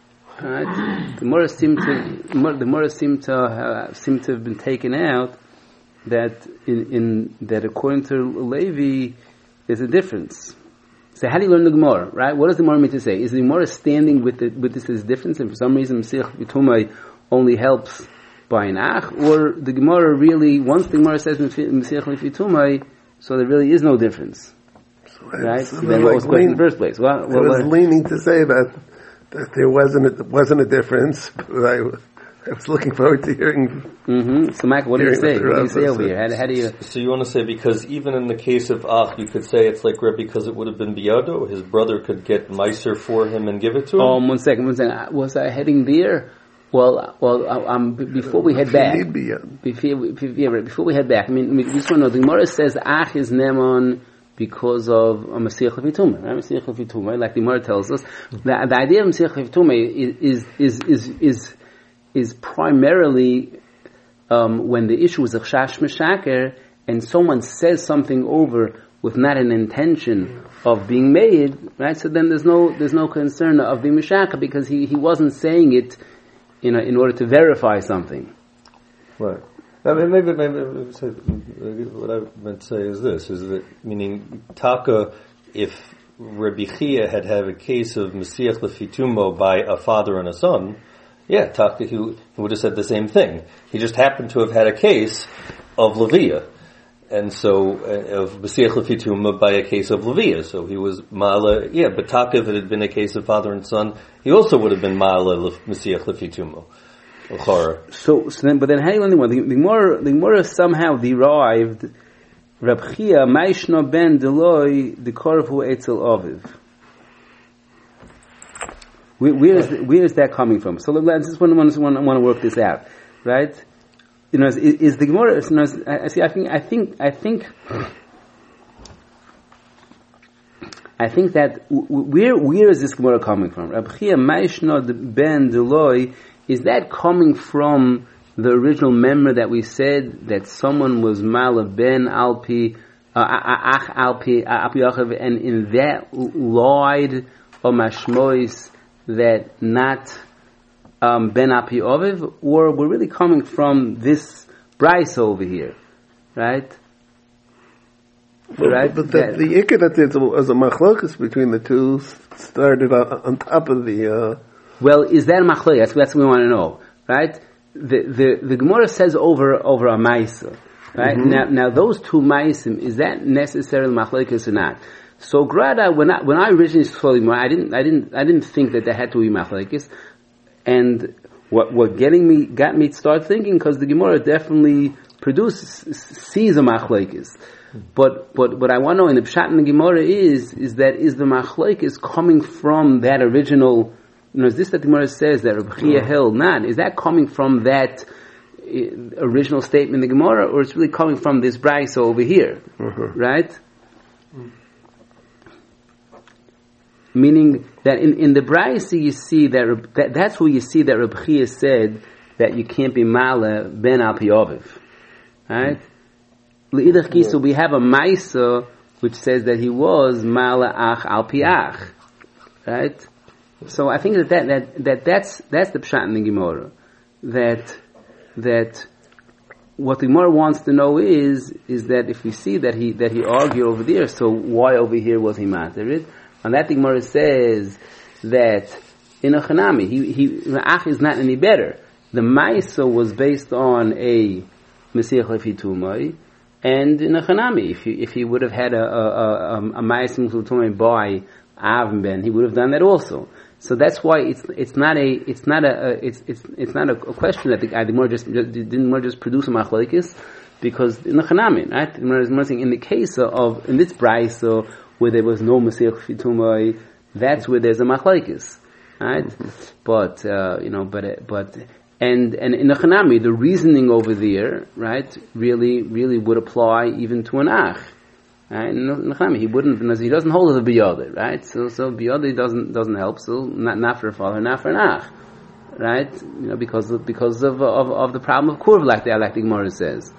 Right? The Gemara seem to, the Gemara seem to uh, seem to have been taken out that in, in that according to Levi, there's a difference. So how do you learn the Gemara? Right? What does the Gemara mean to say? Is the Gemara standing with the, with this as difference, and for some reason Mesiach B'tumai only helps by an ach, or the Gemara really once the Gemara says Mesiach B'tumai, so there really is no difference, so right? So then what was the in the first place? Well, I well, was what? leaning to say that that there wasn't a, wasn't a difference, but I, I was looking forward to hearing. Mm-hmm. So, Michael, what do you say? What do you say over here? How, how do you? So you want to say because even in the case of Ach, you could say it's like because it would have been biyado, his brother could get meiser for him and give it to him. Um, one second, one second. Was I heading there? Well, well, um, before we head back, before, before, before we head back, I mean, we just want to know, the Gemara says, Ach is ne'eman because of a Mesiach lefi tumai, right? Mesiach lefi tumai, like the Gemara tells us. The, the idea of Mesiach lefi tumai is, is, is, is, is primarily, um, when the issue is a chash meshaker, and someone says something over with not an intention of being made, right? So then there's no, there's no concern of being meshaker because he, he wasn't saying it You know, in order to verify something. Right. I mean, maybe, maybe, maybe what I meant to say is this, is that, meaning, Taka, if Rabbi Chia had had a case of Mesiach lefi tumai by a father and a son, yeah, Taka, he, he would have said the same thing. He just happened to have had a case of Leviah. And so, uh, of Mesiach lefi tumai by a case of Leviah. So he was Ma'ala, yeah, but Taka, if it had been a case of father and son, he also would have been Ma'ala Mesiach lefi tumai. So, so then, but then how do you learn the one? The Gemara, the Gemara somehow derived Rab Chia, Maishna ben Deloi, the Korvu Etzel Aviv. Where, where is, where is that coming from? So let's just want to, want to, want to work this out, right? You know, is, is the Gemara? You know, I see. I think. I think. I think. I think that where where is this Gemara coming from? Rab Chia Maishna ben Deloi, is that coming from the original memory that we said that someone was Mala ben Alpi Ach Alpi Alpi Achav, and in that lied or mashmois that not Um, Ben Api Oviv, or we're really coming from this Bryce over here, right? Well, right? But the, the ikar that there's a, as a machlokas between the two started on, on top of the. Uh... Well, is that a machlokas? That's, that's what we want to know, right? The the the Gemara says over over a ma'isa, right? Mm-hmm. Now now those two ma'isim, is that necessarily machlokas or not? So Grada, when I when I originally saw the Gemara, I didn't I didn't I didn't think that there had to be machlekes, and what what getting me got me to start thinking, because the Gemara definitely produces sees a machlekes. But but what I want to know in the pshat in the Gemara is is that is the machlekes coming from that original? You know, is this that the Gemara says that Reb Chia held? Not is that coming from that uh, original statement in the Gemara, or it's really coming from this brayso over here, mm-hmm. right? Meaning that in, in the brayso you see that, that that's where you see that Reb Chia said that you can't be mala ben al pi aviv, right? L'idach kisu we have a ma'isa which says that he was mala ach al pi ach, right? So I think that, that that that that's that's the pshat in the Gemara, that that what the Gemara wants to know is is that if we see that he that he argued over there, so why over here was he matter? And that the Gemara says that in a chanami, he, he, ach is not any better. The Maisa was based on a Mesiach Lefi Tumai, and in a chanami, if he, if he would have had a, a, a, a Maisa Lefi Tumai by Av Ben, he would have done that also. So that's why it's, it's not a, it's not a, a it's, it's, it's not a, a question that the, the Gemara just, just, didn't more just produce a machlekes, because in the chanami, right? In the case of, in this brayso, where there was no Mesiach Fitumai, that's where there's a machlekes, right? But uh, you know, but but and and in the Chanami, the reasoning over there, right, really really would apply even to an ach, right? In the Chanami, he wouldn't, because he doesn't hold the biyode, right? So so biyode doesn't doesn't help. So not not for a father, not for an ach, right? You know, because of, because of of of the problem of kurv, like the like the Gemara says.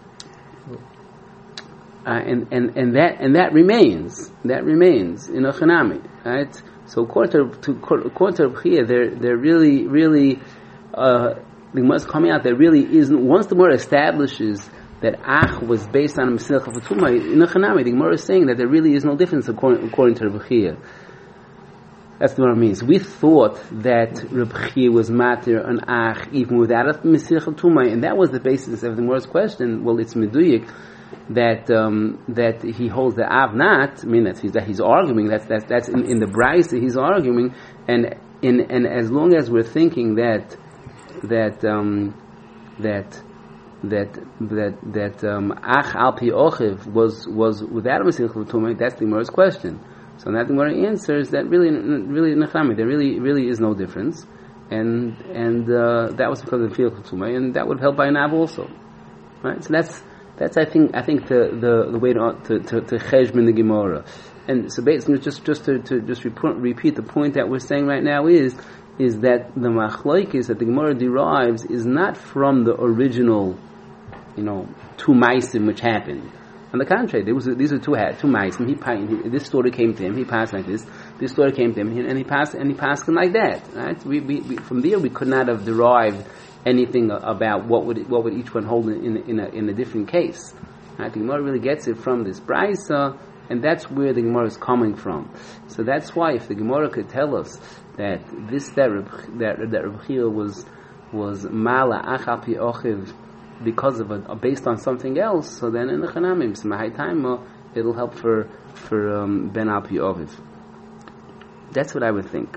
Uh, and, and, and that and that remains that remains in a chanami, right? So according to according to Reb there there really really uh, the Gemara is coming out. There really isn't. Once the Gemara establishes that ach was based on a Mesiach Tumai in a chanami, the Gemara is saying that there really is no difference according, according to Reb Chia. That's what it means. We thought that Reb Chia was matir an ach even without a Mesiach Tumai, and that was the basis of the Gemara's question. Well, it's meduyik that um, that he holds the av not. I mean that he's that he's arguing. That's that's that's in, in the brayso that he's arguing, and in and as long as we're thinking that that um, that that that that um, ach al pi ochiv was was without a Mesiach Tumai, that's the Gemara's question. So that the Gemara answers that really really in the Chami there really really is no difference, and and uh, that was because of the Mesiach Tumai, and that would help by an av also, right? So that's. That's I think I think the, the, the way to to to, to cheshbon the Gemara, and so basically just just to, to just repeat, repeat the point that we're saying right now is is that the machlokes that the Gemara derives is not from the original, you know, two meisim which happened. On the contrary, there was a, these are two two meisim. He, he this story came to him. He passed like this. This story came to him, and he passed and he passed him like that. Right? We, we, we from there we could not have derived anything about what would what would each one hold in in a, in a different case. Right? The Gemara really gets it from this brayso, and that's where the Gemara is coming from. So that's why if the Gemara could tell us that this that that, that Reb Chia was was mala ach al pi ochiv because of a, based on something else, so then in the chanamim smahai taima it'll help for for um, ben al pi ochiv. That's what I would think.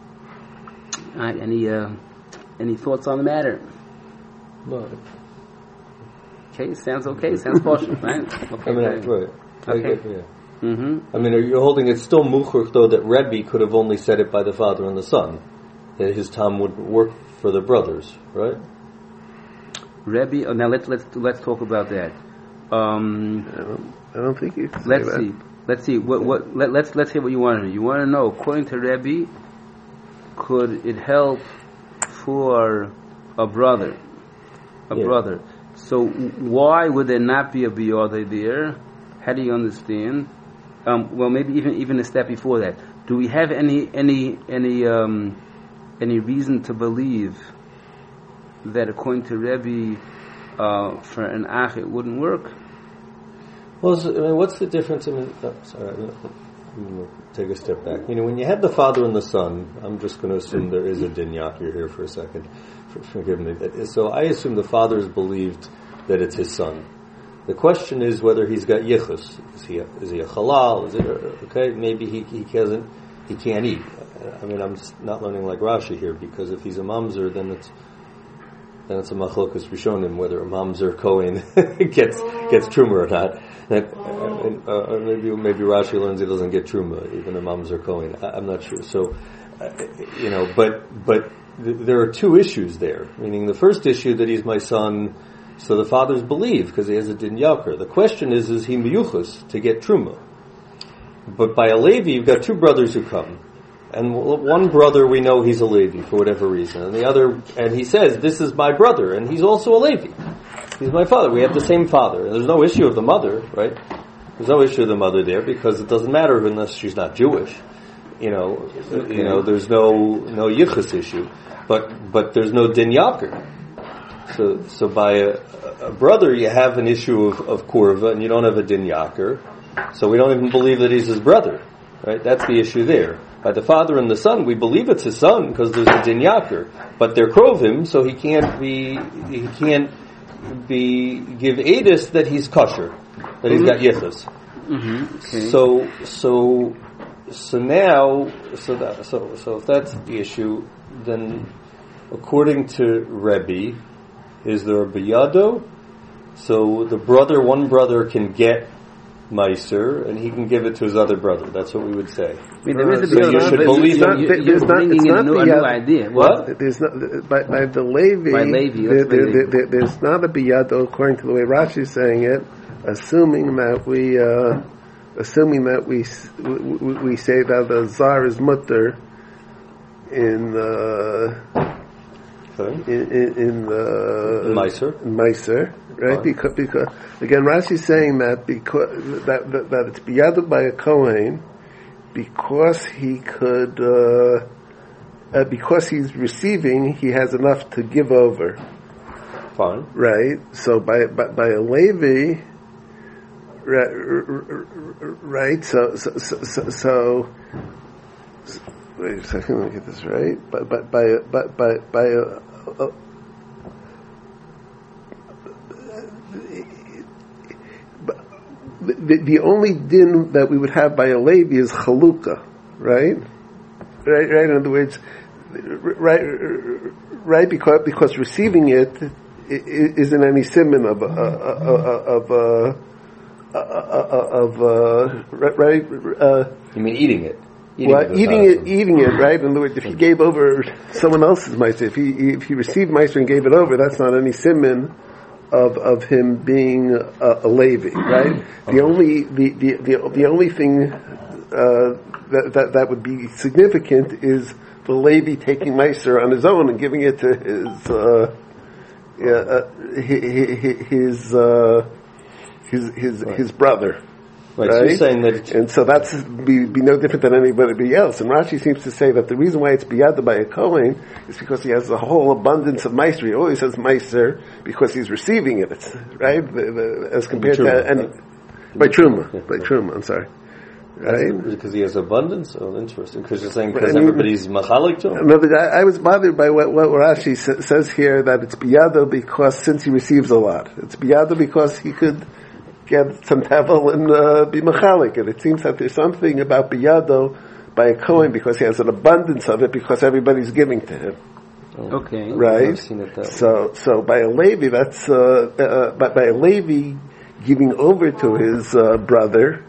Right? Any uh, Any thoughts on the matter? No. Okay, sounds okay. Sounds partial, right? Okay, I mean, right. right. Okay. Get, yeah. Mm-hmm. I mean, are you holding it still muchur though that Rebbe could have only said it by the father and the son, that his time would work for the brothers, right? Rebbe. Oh, now let's let's let's talk about that. Um, I don't, I don't think you can say let's that. see. Let's see. What what? Let, let's let's hear what you want to know. You want to know, according to Rebbe, could it help for a brother, a yeah. brother. So why would there not be a biyodai there? How do you understand? Um, well, maybe even even a step before that. Do we have any any any um, any reason to believe that according to Rebbe, uh, for an ach it wouldn't work? Well, so, I mean, what's the difference? I mean, oh, sorry, I'm going to take a step back. You know, when you have the father and the son, I'm just going to assume there is a din yakir here for a second. For, forgive me. So I assume the father has believed that it's his son. The question is whether he's got yichus. Is he a, is he a halal? Is it a, okay? Maybe he he can't he can't eat. I mean, I'm not learning like Rashi here, because if he's a mamzer, then it's then it's a machlokas rishonim whether a mamzer kohen gets gets truma or not. That, uh, uh, maybe maybe Rashi learns he doesn't get truma, even a mamzer kohen. I, I'm not sure. So, uh, you know, but but th- there are two issues there. Meaning, the first issue that he's my son. So the fathers believe because he has a din yakar. The question is, is he miyuchas to get truma? But by a Levi, you've got two brothers who come, and one brother we know he's a Levi for whatever reason, and the other, and he says, "This is my brother, and he's also a Levi. He's my father. We have the same father." And there's no issue of the mother, right? There's no issue of the mother there because it doesn't matter unless she's not Jewish. You know, okay. you know, there's no no yichus issue, but but there's no din yakar. So, so by a, a brother, you have an issue of, of kurva, and you don't have a din yakar. So we don't even believe that he's his brother, right? That's the issue there. By the father and the son, we believe it's his son because there's a din yakar, but they're krovim, so he can't be, he can't be give edus that he's kosher, that he's got yichus. Mm-hmm. Okay. So, so, so now, so that, so, so if that's the issue, then according to Rebbe, is there a biyado? So the brother, one brother can get meiser, and he can give it to his other brother. That's what we would say. I mean, there is a so you should believe him. You, you're bringing in a new, a new idea. What? There's not, by, by the Levi, by Levi there, there, there, there's not a biyado according to the way Rashi is saying it, assuming that we, uh, assuming that we, we, we say that the zar is mutter in the, Okay. In, in, in the Meiser, Meiser, right? Because, because again, Rashi is saying that because that that, that it's biyadu by a kohen, because he could, uh, uh, because he's receiving, he has enough to give over. Fine, right? So by by, by a Levi, right? right so so so. so, so Wait a second, let me get this right. But but by but by by a, a, the the only din that we would have by a Levi is chalukah, right? Right, right. In other words, right, right, because because receiving it isn't any simon of of of of uh, right. Uh, you mean eating it? Eating well, it eating it, eating it, right? In other words, if he gave over someone else's meiser, if he if he received meiser and gave it over, that's not any siman of of him being a, a Levi, right? The only the, the, the, the only thing uh, that, that that would be significant is the Levi taking meiser on his own and giving it to his uh, uh, his his uh, his his, right. his brother. Right, right? so you're saying that, and so that's be, be no different than anybody else. And Rashi seems to say that the reason why it's biyada by a kohen is because he has a whole abundance of meiser. He always has meiser because he's receiving it, it's, right? The, the, as compared truma, to any, right? by truma, yeah, by yeah. truma. I'm sorry, right? Because he has abundance. Oh, interesting. Because you're saying Right, because and you- everybody's machalik to him. Another, I, I was bothered by what, what Rashi sa- says here that it's biyada because since he receives a lot, it's biyada because he could get some tavel and uh, be machalik. And it seems that there's something about biyado by a kohen because he has an abundance of it because everybody's giving to him. Oh. Okay. Right? I've seen it that way. So, so by a Levi, that's uh, uh, by, by a Levi giving over to his uh, brother.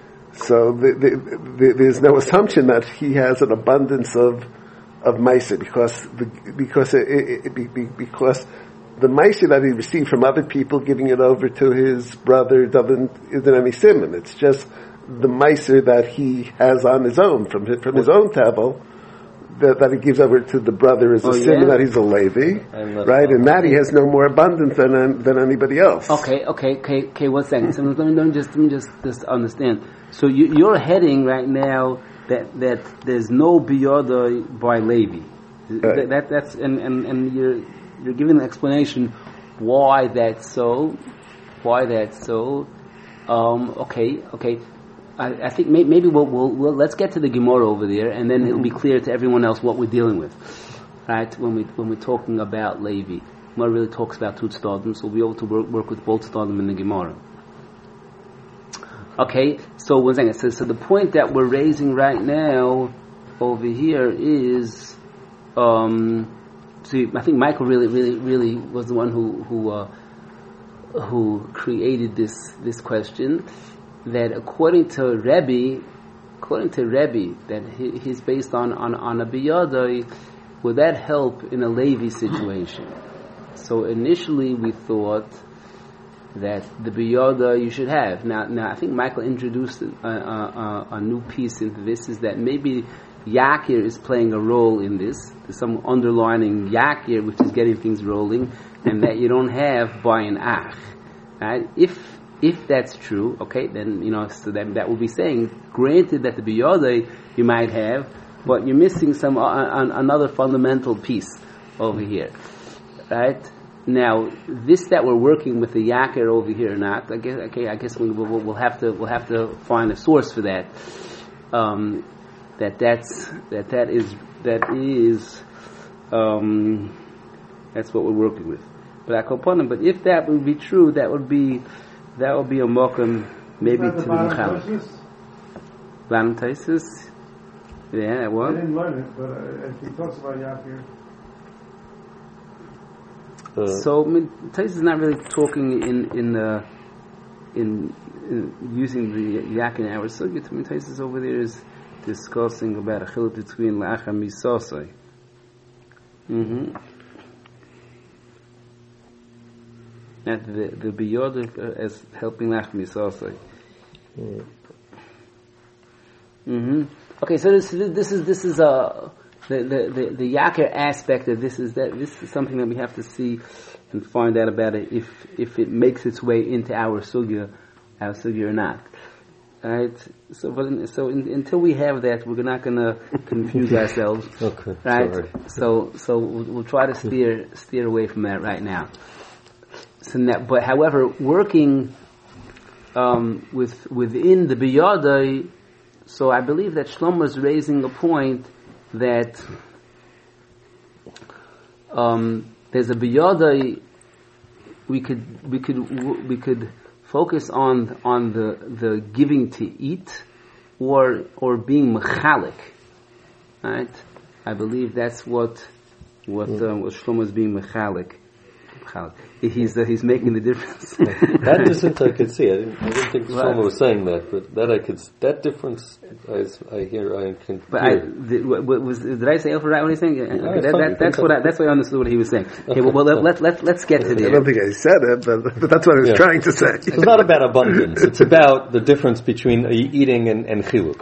So the, the, the, there's no assumption that he has an abundance of of meiser because the, because it, it, it, be- be- because the meiser that he received from other people, giving it over to his brother, doesn't isn't any simon. It's just the meiser that he has on his own from his, from his own table. That, that he gives over to the brother is a Oh, sin yeah? that he's a Levi, And the- right? And that he has no more abundance than than anybody else. Okay, okay, okay, okay. One second. So let me, let me just let me just just understand. So you, you're heading right now that that there's no biyada by Levi. Right. That, that that's and, and, and you're you're giving an explanation why that's so, why that's so. Um, okay, okay. I, I think may, maybe we'll, we'll, we'll let's get to the Gemara over there, and then it'll be clear to everyone else what we're dealing with, right? When we when we're talking about Levi, Gemara really talks about two stardom, so we'll be able to work, work with both stardom in the Gemara. Okay, so one second. So, so the point that we're raising right now over here is, um, see, I think Michael really, really, really was the one who who uh, who created this this question. That according to Rebbe, according to Rebbe, that he, he's based on on on a biyadai, would that help in a Levi situation? So initially we thought that the biyada you should have. Now, now I think Michael introduced a, a, a, a new piece into this, is that maybe Yakir is playing a role in this. There's some underlining Yakir which is getting things rolling, and that you don't have by an ach. Right? If if that's true, okay, then you know, so that that will be saying, granted that the biyada you might have, but you're missing some uh, another fundamental piece over here, right? Now, this that we're working with the yakir over here or not, I guess, okay, I guess we'll, we'll, we'll have to we'll have to find a source for that. Um, that that's that that is that is um, that's what we're working with. But I upon But if that would be true, that would be that would be a mokum maybe to the Mechalik. Lamentations. Yeah, what? I didn't learn it, but uh, he talks about yakir. Uh, so, I mean, Tais is not really talking in in uh, in, in using the yak in our sugya. I mean, Tais is over there is discussing about a chiluk between la'ach and misasai. Mm-hmm. And the the biyod as helping la'ach misasai. Mm-hmm. Okay, so this this is this is a. Uh, The, the, the, the yakir aspect of this is that this is something that we have to see and find out about it if if it makes its way into our sugya, our sugya or not. Right? So, but in, so in, until we have that, we're not going to confuse ourselves. Okay. Right? Sorry. So so we'll, we'll try to steer steer away from that right now. So now, but however, working um, with within the biyadai, so I believe that Shlomo is raising a point that um, there's a biyadai. We could we could we could focus on on the the giving to eat, or or being mechalik, right? I believe that's what what um, what Shlomo is being mechalik. He's uh, he's making the difference. That isn't I could see. I didn't, I didn't think Shlomo right. was saying that, but that I could that difference I, I hear I can. But hear. I did, what, was did I say Elfer right when he's saying? Okay, that, that, that's what I, that's what I understood what he was saying. Okay, well, well let, let let let's get to the. I don't think I said it, but, but that's what I was yeah. trying to say. It's not about abundance. It's about the difference between eating and, and chiluk.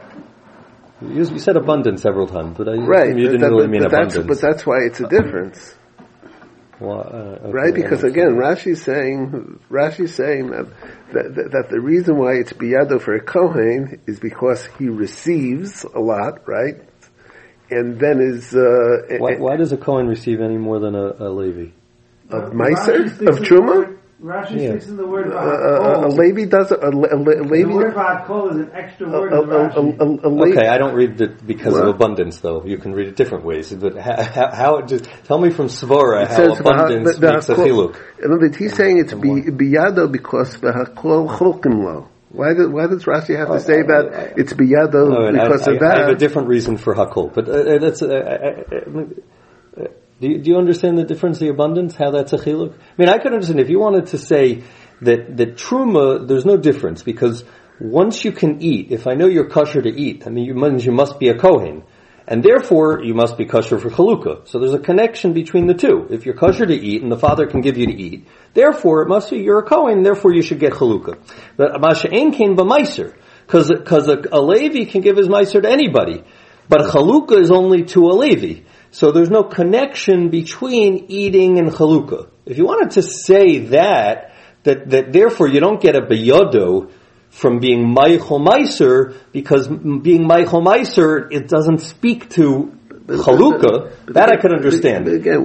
You, you said abundance several times, but I right, you didn't that, really but, mean but abundance. That's, but that's why it's a difference. Well, uh, okay, right, because again, Rashi's saying Rashi's saying that, that that the reason why it's biyado for a kohen is because he receives a lot, right? And then is uh, why, why does a kohen receive any more than a, a Levi? Of meiser of truma? Rashi yeah. sticks in the word uh, uh, a Levi does a, a, a Levi. The word "va'akol" is an extra word. A, in Rashi. A, a, a, a okay, I don't read it because what? of abundance, though. You can read it different ways. But how, how it just tell me from Svara it how abundance the, the, makes the a chiluk. In other words, he's saying it's biyado because v'hakol cholkim lo. Why does why does Rashi have to say that it's biyado no, because I, of I, that? I have a different reason for hakol, but uh, that's. Uh, uh, uh, do you, do you understand the difference, the abundance, how that's a chiluk? I mean, I could understand if you wanted to say that that truma, there's no difference because once you can eat, if I know you're kosher to eat, I mean, you must, you must be a kohen, and therefore you must be kosher for chalukah. So there's a connection between the two. If you're kosher to eat, and the father can give you to eat, therefore it must be you're a kohen, therefore you should get chalukah. But masha'en came b'meiser, because because a, a Levi can give his meiser to anybody, but chalukah is only to a Levi. So there's no connection between eating and chalukah. If you wanted to say that. That, that therefore you don't get a biyado from being Meichel Meiser, because being Meichel Meiser, it doesn't speak to Chalukah. That I could understand. But again,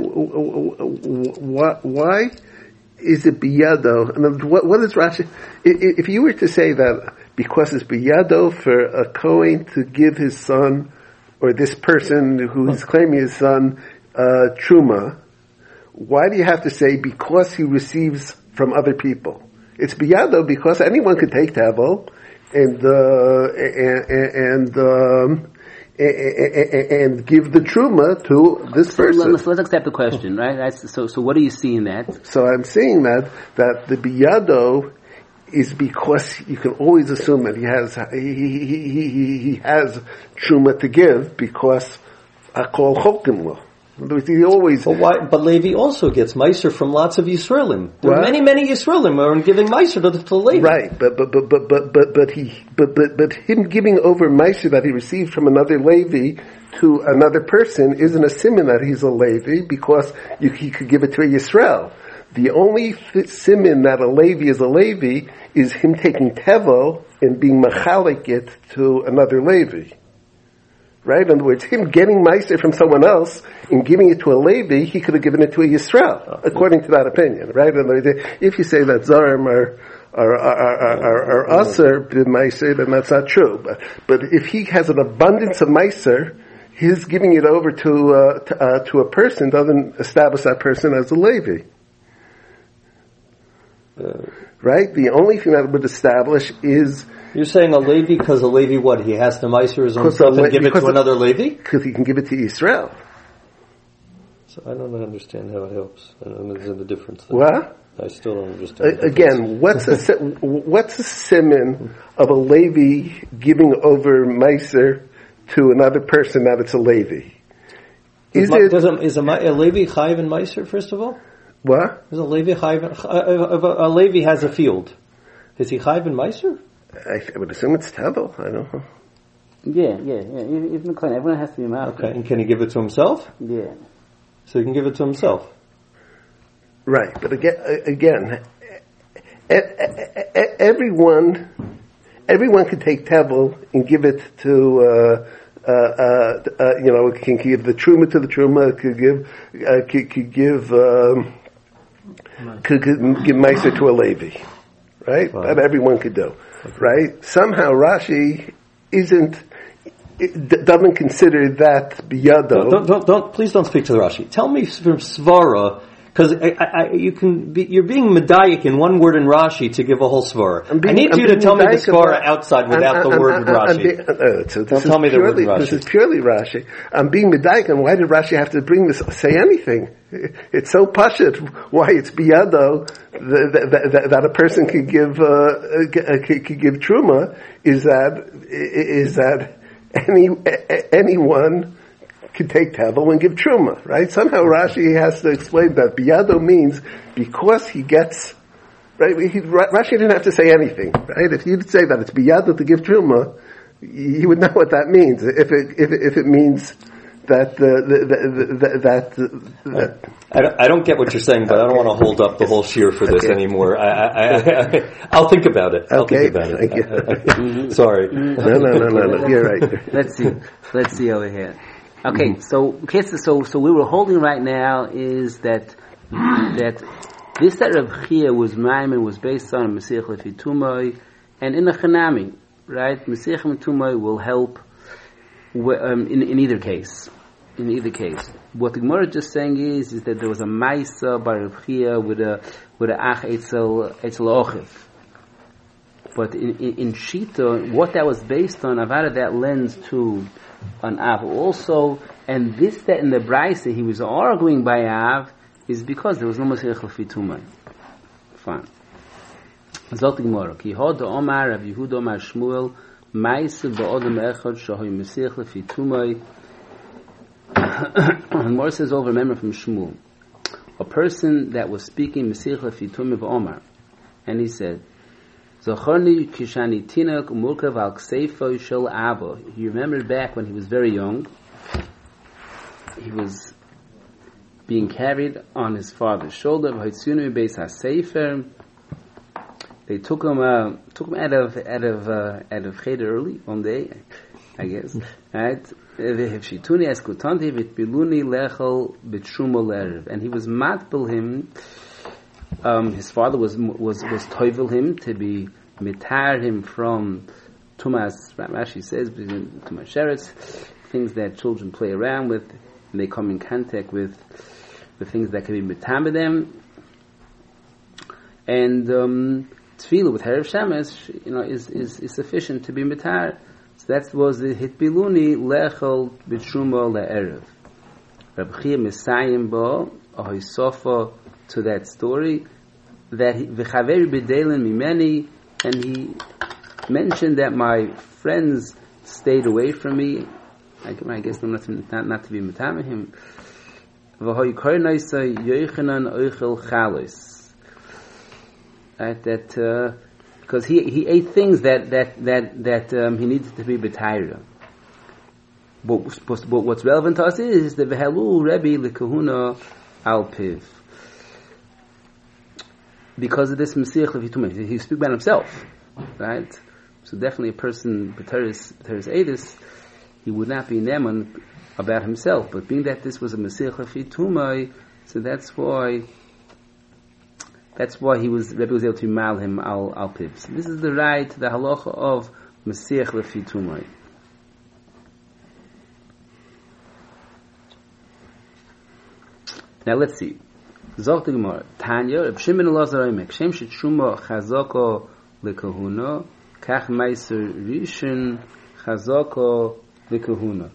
why is it biyado? And what, what is Rashi? If you were to say that because it's biyado for a Kohen to give his son, or this person who is claiming his son, uh, truma, why do you have to say because he receives from other people? It's biyado because anyone could take tevel and uh, and and, um, and and give the truma to this so person. Let's, let's accept the question, right? That's, so so what do you see in that? So I'm seeing that that the biyado is because you can always assume that he has he he he, he, he has truma to give because I call chokim lo. He always. But why? But Levi also gets meiser from lots of Yisraelim. There What? are many, many Yisraelim who are giving meiser to, to Levi. Right, but but but but but but but he but but but him giving over meiser that he received from another Levi to another person isn't a siman that he's a Levi because you, he could give it to a Yisrael. The only th- siman that a Levi is a Levi is him taking tevel and being machalik it to another Levi. Right? In other words, him getting meiser from someone else and giving it to a Levi, he could have given it to a Yisrael, according to that opinion. Right? In other words, if you say that Zarim are are are are, are aser b'meiser, then that's not true. But but if he has an abundance of meiser, his giving it over to uh, to, uh, to a person doesn't establish that person as a Levi. Uh, right? The only thing that would establish is You're saying a Levi because a Levi, what, he has to meiser his own Because stuff a Le- and give it because to a- another Levi? because he can give it to Israel. So I don't understand how it helps. I don't understand the difference. there. What? I still don't understand. A- Again, what's a si- what's a siman of a Levi giving over meiser to another person that it's a Levi? Is Does, it does a, is a, a Levi chayiv in meiser, first of all? what? Is a Levi chayiv in, uh, uh, a, a Levi has a field. Is he chayiv in meiser? I, I would assume it's tevel. I don't know. Yeah, yeah, yeah. Even even Kohen, everyone has to be mafka. Okay, and can he give it to himself? Yeah. So he can give it to himself. Right, but again, again, e- e- e- everyone, everyone can take tevel and give it to, uh, uh, uh, uh, you know, can give the truma to the truma, could give, uh, could, could give, um, could, could give meiser to a Levi, right? Right. That everyone could do, right? Somehow Rashi isn't, it d- doesn't consider that biyado. Don't, don't, don't, don't, please don't speak to the Rashi. Tell me from Svara, because I, I, you can be, you're being medayik in one word in Rashi to give a whole Svara. I'm being- I need I'm you to being tell me the medayik Svara about- outside without I'm- the I'm- word I'm- with I'm Rashi. being- uh, so this Don't is tell me the word purely, with This Rashi. is purely Rashi. I'm being medayik, and why did Rashi have to bring this, say anything? It's so pashut why it's biyado that, that, that, that a person could give, uh, could, could give truma is that, is that any, anyone could take tevel and give truma, right? Somehow Rashi has to explain that biyado means because he gets, right? He, Rashi didn't have to say anything, right? If you'd say that it's biyado to give truma, you would know what that means. If it if it, if it means that the, the, the, the that that. I don't, I don't get what you're saying, but I don't want to hold up the whole shear for this Okay. anymore. I, I, I, I'll think about it. I'll Okay, think about it. thank you. Mm-hmm. Sorry. No, no, no, no, no. You're right. Let's see. Let's see over here. Okay, so okay, so so we were holding right now is that that this that Rav Chia was Maimon was based on Masech Lefi Tumoi, and in the Chanami, right? Masech Lefi Tumoi will help w- um, in in either case. In either case, what the Gemara is just saying is is that there was a Maisa by Rav Chia with a with a Ach Eitzel Eitzel Ochiv. But in, in, in Shita, what that was based on, I've added that lens to an Av also, and this that in the Braisa he was arguing by Av is because there was no Masech Lefi Tumai. Fine. Zot Gemara, Ki Hod Omar Rav Yehuda Omar Shmuel Ma'aseh Ba'odem Echad Shahoy Masech Lefi Tumai. And Gemara says over, remember from Shmuel, a person that was speaking Masech Lefi Tumai V'Omar, and he said, Zochorni kishani tinak umurkav al kseifa shel abo. He remembered back when he was very young. He was being carried on his father's shoulder. V'hitzunu beis hasefer. They took him, uh, took him out of out of uh, out of cheder early one day, I guess. Right? V'hivshituni eskutanti v'tbiluni lechel b'tshumo lerev. And he was matbil him. Um, his father was was was toivel him to be mitar him from tumas. Rashi says tumas sheretz, things that children play around with, and they come in contact with the things that can be mitar with them. And um, tefillah with Herav Shemesh, you know, is, is, is sufficient to be mitar. So that was the hitbiluni lechol b'truma le'erev. Rabbi Chia Messiah bo ahoy sofa to that story that v'chaveri b'delin mimeni, and he mentioned that my friends stayed away from me. I, I guess not to, not, not to be mitar him. V'hoy kornaisa yochanan oichel chalos. Right, that uh, because he he ate things that that that that um, he needed to be b'tayra. But, but, but what's relevant to us is the v'halu Rebbe lekahuna al piv, because of this Mesiach Levitumah. He speaks about himself, right? So definitely a person b'teres b'teres edus, he would not be neman about himself. But being that this was a Mesiach Levitumah, so that's why. That's why he was Rebbe was able to mal him al al piv. So this is the right, the halacha of Mesiach Lefi Tumai. Now let's see. Zok the Gemara. Tanya, Reb Shimon Elazar Omek, Shem shetruma chazako lekahuna, kach meiser rishon chazako lekahuna.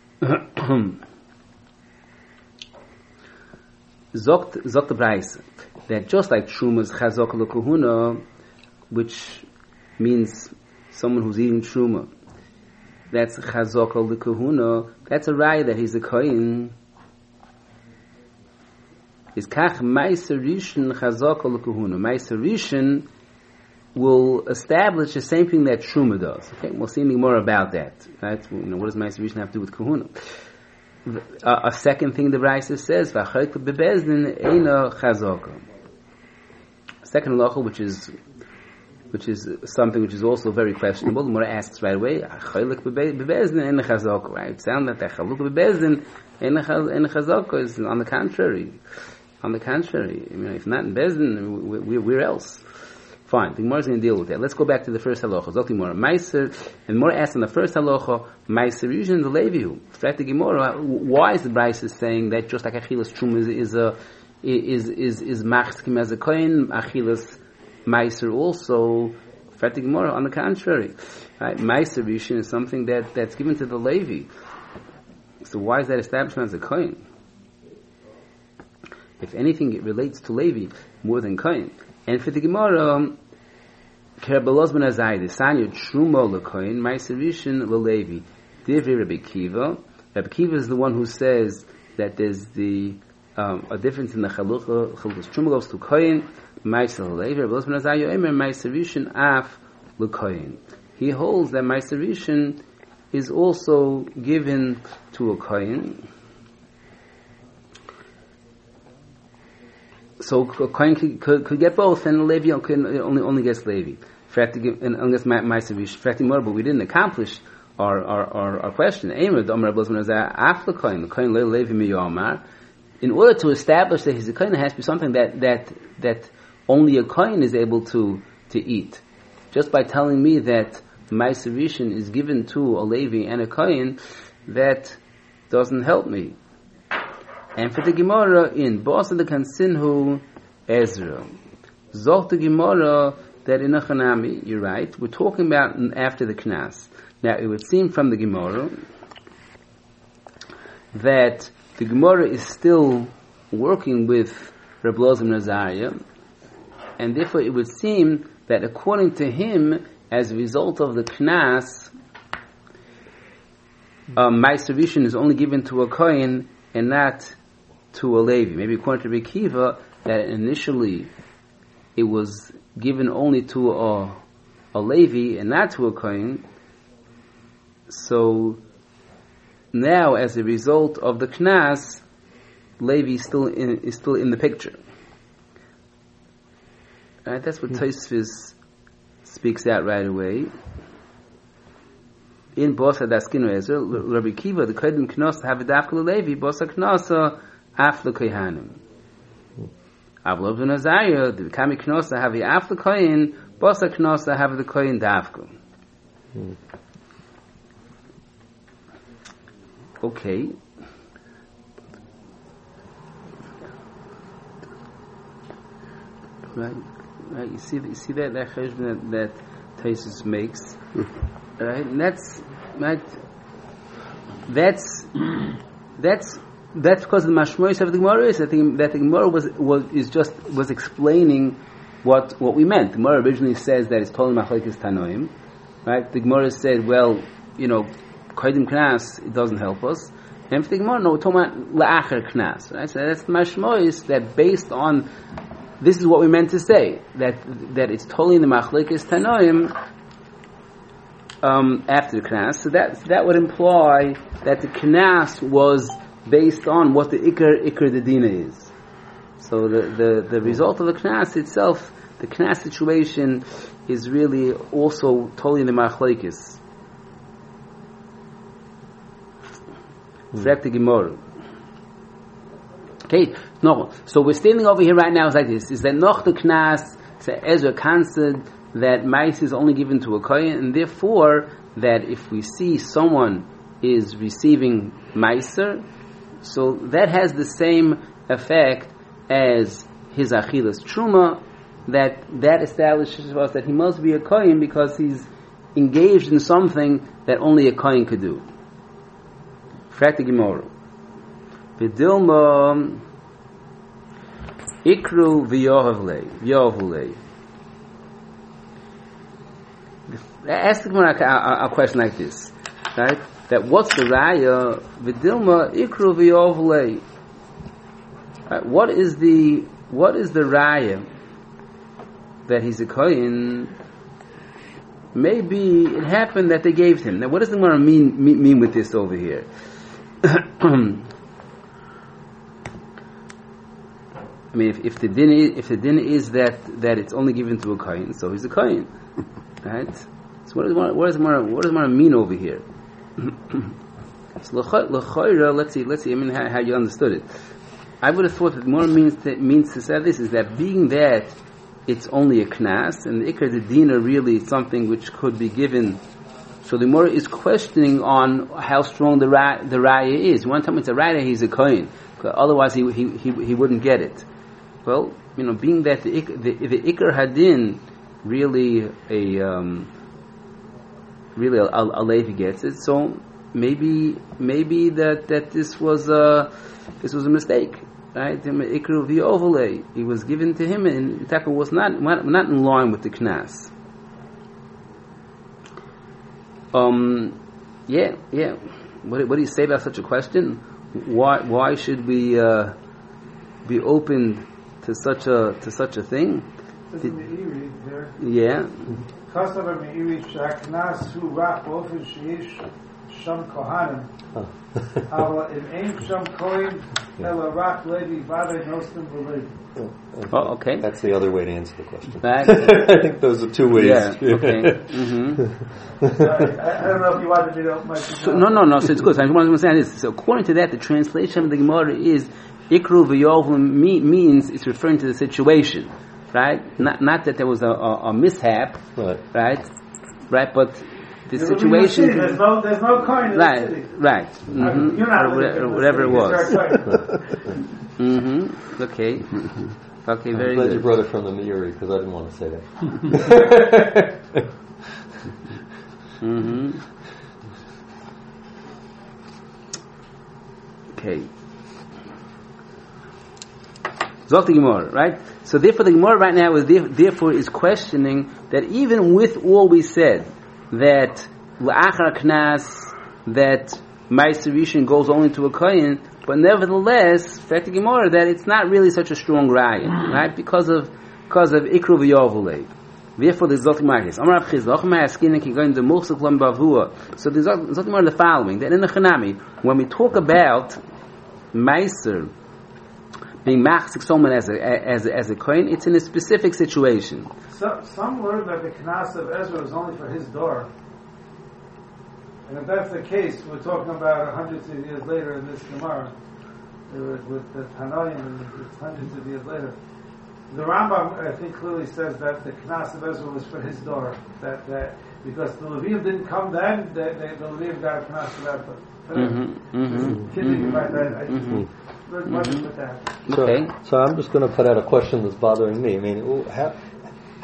Zokt Zokt the Braise, that just like Truma's Chazak L'Kahuna, which means someone who's eating Truma, that's Chazak L'Kahuna, that's a raya that he's a Kohen. Is Kach Meiser Rishon Chazak L'Kahuna. Meiser Rishon will establish the same thing that Truma does. Okay, we'll see more about that. Right? You know, what does Meiser Rishon have to do with Kahuna? Uh, a second thing the Brisa says, "V'achayt bebezdin eina chazaka." Second halacha, which is which is something which is also very questionable. The Gemara asks right away, "Achaylik bebezdin eina chazaka." Right? It sounds that achaluk bebezdin eina chazaka is on the contrary. On the contrary, I mean, if not in bezdin, where else? Fine, the Gemara is going to deal with that. Let's go back to the first halacha. Zok the Gemara, Meiser, and more asked on the first halacha, Meiser Yushin the Levihu. Fact the Gemara, why is the Brisa saying that just like Achilas Trum is is a is is is machskim as a kohen, Achilas Meiser also? Fact the Gemara, on the contrary, right? Meiser Yushin is something that that's given to the Levi. So why is that establishment as a kohen? If anything, it relates to Levi more than kohen. And for the Gemara, Kerbelos ben Azai, the Sanya Truma lekoyin, Meiser Rishon lelevi, Divrei Rabbi Kiva. Rabbi Kiva is the one who says that there's the um, a difference in the Chalucha. Chaluchas Truma goes to koyin, Meiser lelevi. Kerbelos ben Azai Yomer Meiser Rishon af lekoyin. He holds that Meiser Rishon is also given to a koyin. So a kohen could, could, could get both, and Levi only only gets Levi. And unless Meiser Rishon, but we didn't accomplish our our our, our question. In order to establish that he's a kohen, it has to be something that that that only a kohen is able to to eat. Just by telling me that Meiser Rishon is given to a Levi and a kohen, that doesn't help me. And for the Gemara in Bosa the Kansinhu Ezra, Zoch the Gemara that in Achanami, you're right, we're talking about after the Knas. Now it would seem from the Gemara that the Gemara is still working with Reb Elazar ben Azariah, and therefore it would seem that according to him, as a result of the Knas, um, Meiser Rishon is only given to a Kohen and not to a Levi. Maybe according to Rabbi Kiva, that initially it was given only to a, a Levi and not to a Kohen. So now, as a result of the Knas, Levi is still in, is still in the picture. Right? That's what Tosfos speaks out right away. In Bosa Daskinu Ezra, Rabbi Kiva, the Kohen Knas have a dafka Levi, Bosa Knasa Afla Kohanim. Avlov ben Azariah, the Kami Knosa have the Afla Kohen, Bosa Knosa have the Kohen Davka. Hmm. Okay. Right. Right? You see, you see that that cheshbon that, that Taisus makes, right? And that's right. That's that's that's because the mashmois of the Gemara is that the, that the Gemara was was is just was explaining what what we meant. The Gemara originally says that it's totally machlekes tanoim, right? The Gemara said, well, you know, kodim knas, it doesn't help us. And for the Gemara, no, we're talking about la'acher knas, right? So that's the mashmois that based on this is what we meant to say, that that it's totally in the machlekes tanoim um, after the knas. So that so that would imply that the knas was based on what the ikar ikar the dina is. So the, the, the result of the knas itself, the knas situation, is really also totally in the machlekes. Mm. Gemara. Okay, no. So we're standing over here right now is like this: is that noch the knas? So Ezra answered that mice is only given to a kohen, and therefore that if we see someone is receiving meiser, so that has the same effect as his achilas truma. That that establishes to us that he must be a kohen because he's engaged in something that only a kohen could do. Frakti Gemara. V'dilma ikru v'yohavlei v'yohavlei. Ask the Gemara a, a question like this, right? That what's the raya? V'dilma ikru v'yohavlei. Right, what is the what is the raya that he's a kohen? Maybe it happened that they gave him. Now, what does the Gemara mean, mean mean with this over here? I mean, if, if the din is, if the din is that, that it's only given to a kohen, so he's a kohen, right? So what does what does Gemara what does Gemara mean over here? So l'chayra, let's see, let's see. I mean, how, how you understood it. I would have thought that more means to, means to say this is that being that it's only a knas and the ikar the dina really is something which could be given. So the Gemara is questioning on how strong the ra- the raya is. One time it's a raya, he's a kohen. Otherwise, he he he, he wouldn't get it. Well, you know, being that the the, the ikar hadin really a um, really a, a, a Levi gets it. So maybe maybe that, that this was a this was a mistake, right? Ikar v'yovalei, it was given to him, and Taka was not not in line with the knas. Um, yeah, yeah. What, what do you say about such a question? Why why should we uh, be open to such a to such a thing? There's a meiri there. Yeah. Kasav meiri shaknas hu rach bofen sheish sham kohanim. Aber in ein sham kohen ela rach levi vade nostim v'levi. Oh, okay. That's the other way to answer the question. Back. I think those are two ways. Yeah. Okay. Mm-hmm. Sorry, I, I don't know if you wanted me to open my. So, no, no, no. So it's good. So I just want to say this. So according to that, the translation of the Gemara is ikru v'yovu means it's referring to the situation, right? Not not that there was a, a, a mishap, Right. right? Right, but the You're situation. in the city. There's no, there's no coin in Right, the city. right. Mm-hmm. You're not or living in the whatever city. it was. You're a Mm-hmm. Okay. Okay, I'm very glad good. you brought it from the Meiri because I didn't want to say that. Mm-hmm. Okay. Zok the Gemara, right? So therefore the Gemara right now is therefore is questioning that even with all we said, that la'achar knas, that Ma'aser Rishon goes only to a kohen, but nevertheless, fact the Gemara that it's not really such a strong raya, right? Because of because of ikru v'yovulei. Therefore, the Zok Gemara is Amar Avchiz Lochma Askinen can go in the Muchzik Lam Bavua. So the Zok Gemara the following: that in the Chanami, when we talk about Ma'aser being machzik someone as a as a, as a kohen, it's in a specific situation. So, some learn that the Knas of Ezra is only for his door. And if that's the case, we're talking about hundreds of years later in this Gemara, with, with the Tanoim, and it's hundreds of years later. The Rambam, I think, clearly says that the Knas of Ezra was for his door. That, that because the Levim didn't come then, the, the, the Levim got a Knas for that. But Mm-hmm. Mm-hmm. kidding about that, I think. Mm-hmm. Much with that. So, Okay. so I'm just going to put out a question that's bothering me. I mean, how,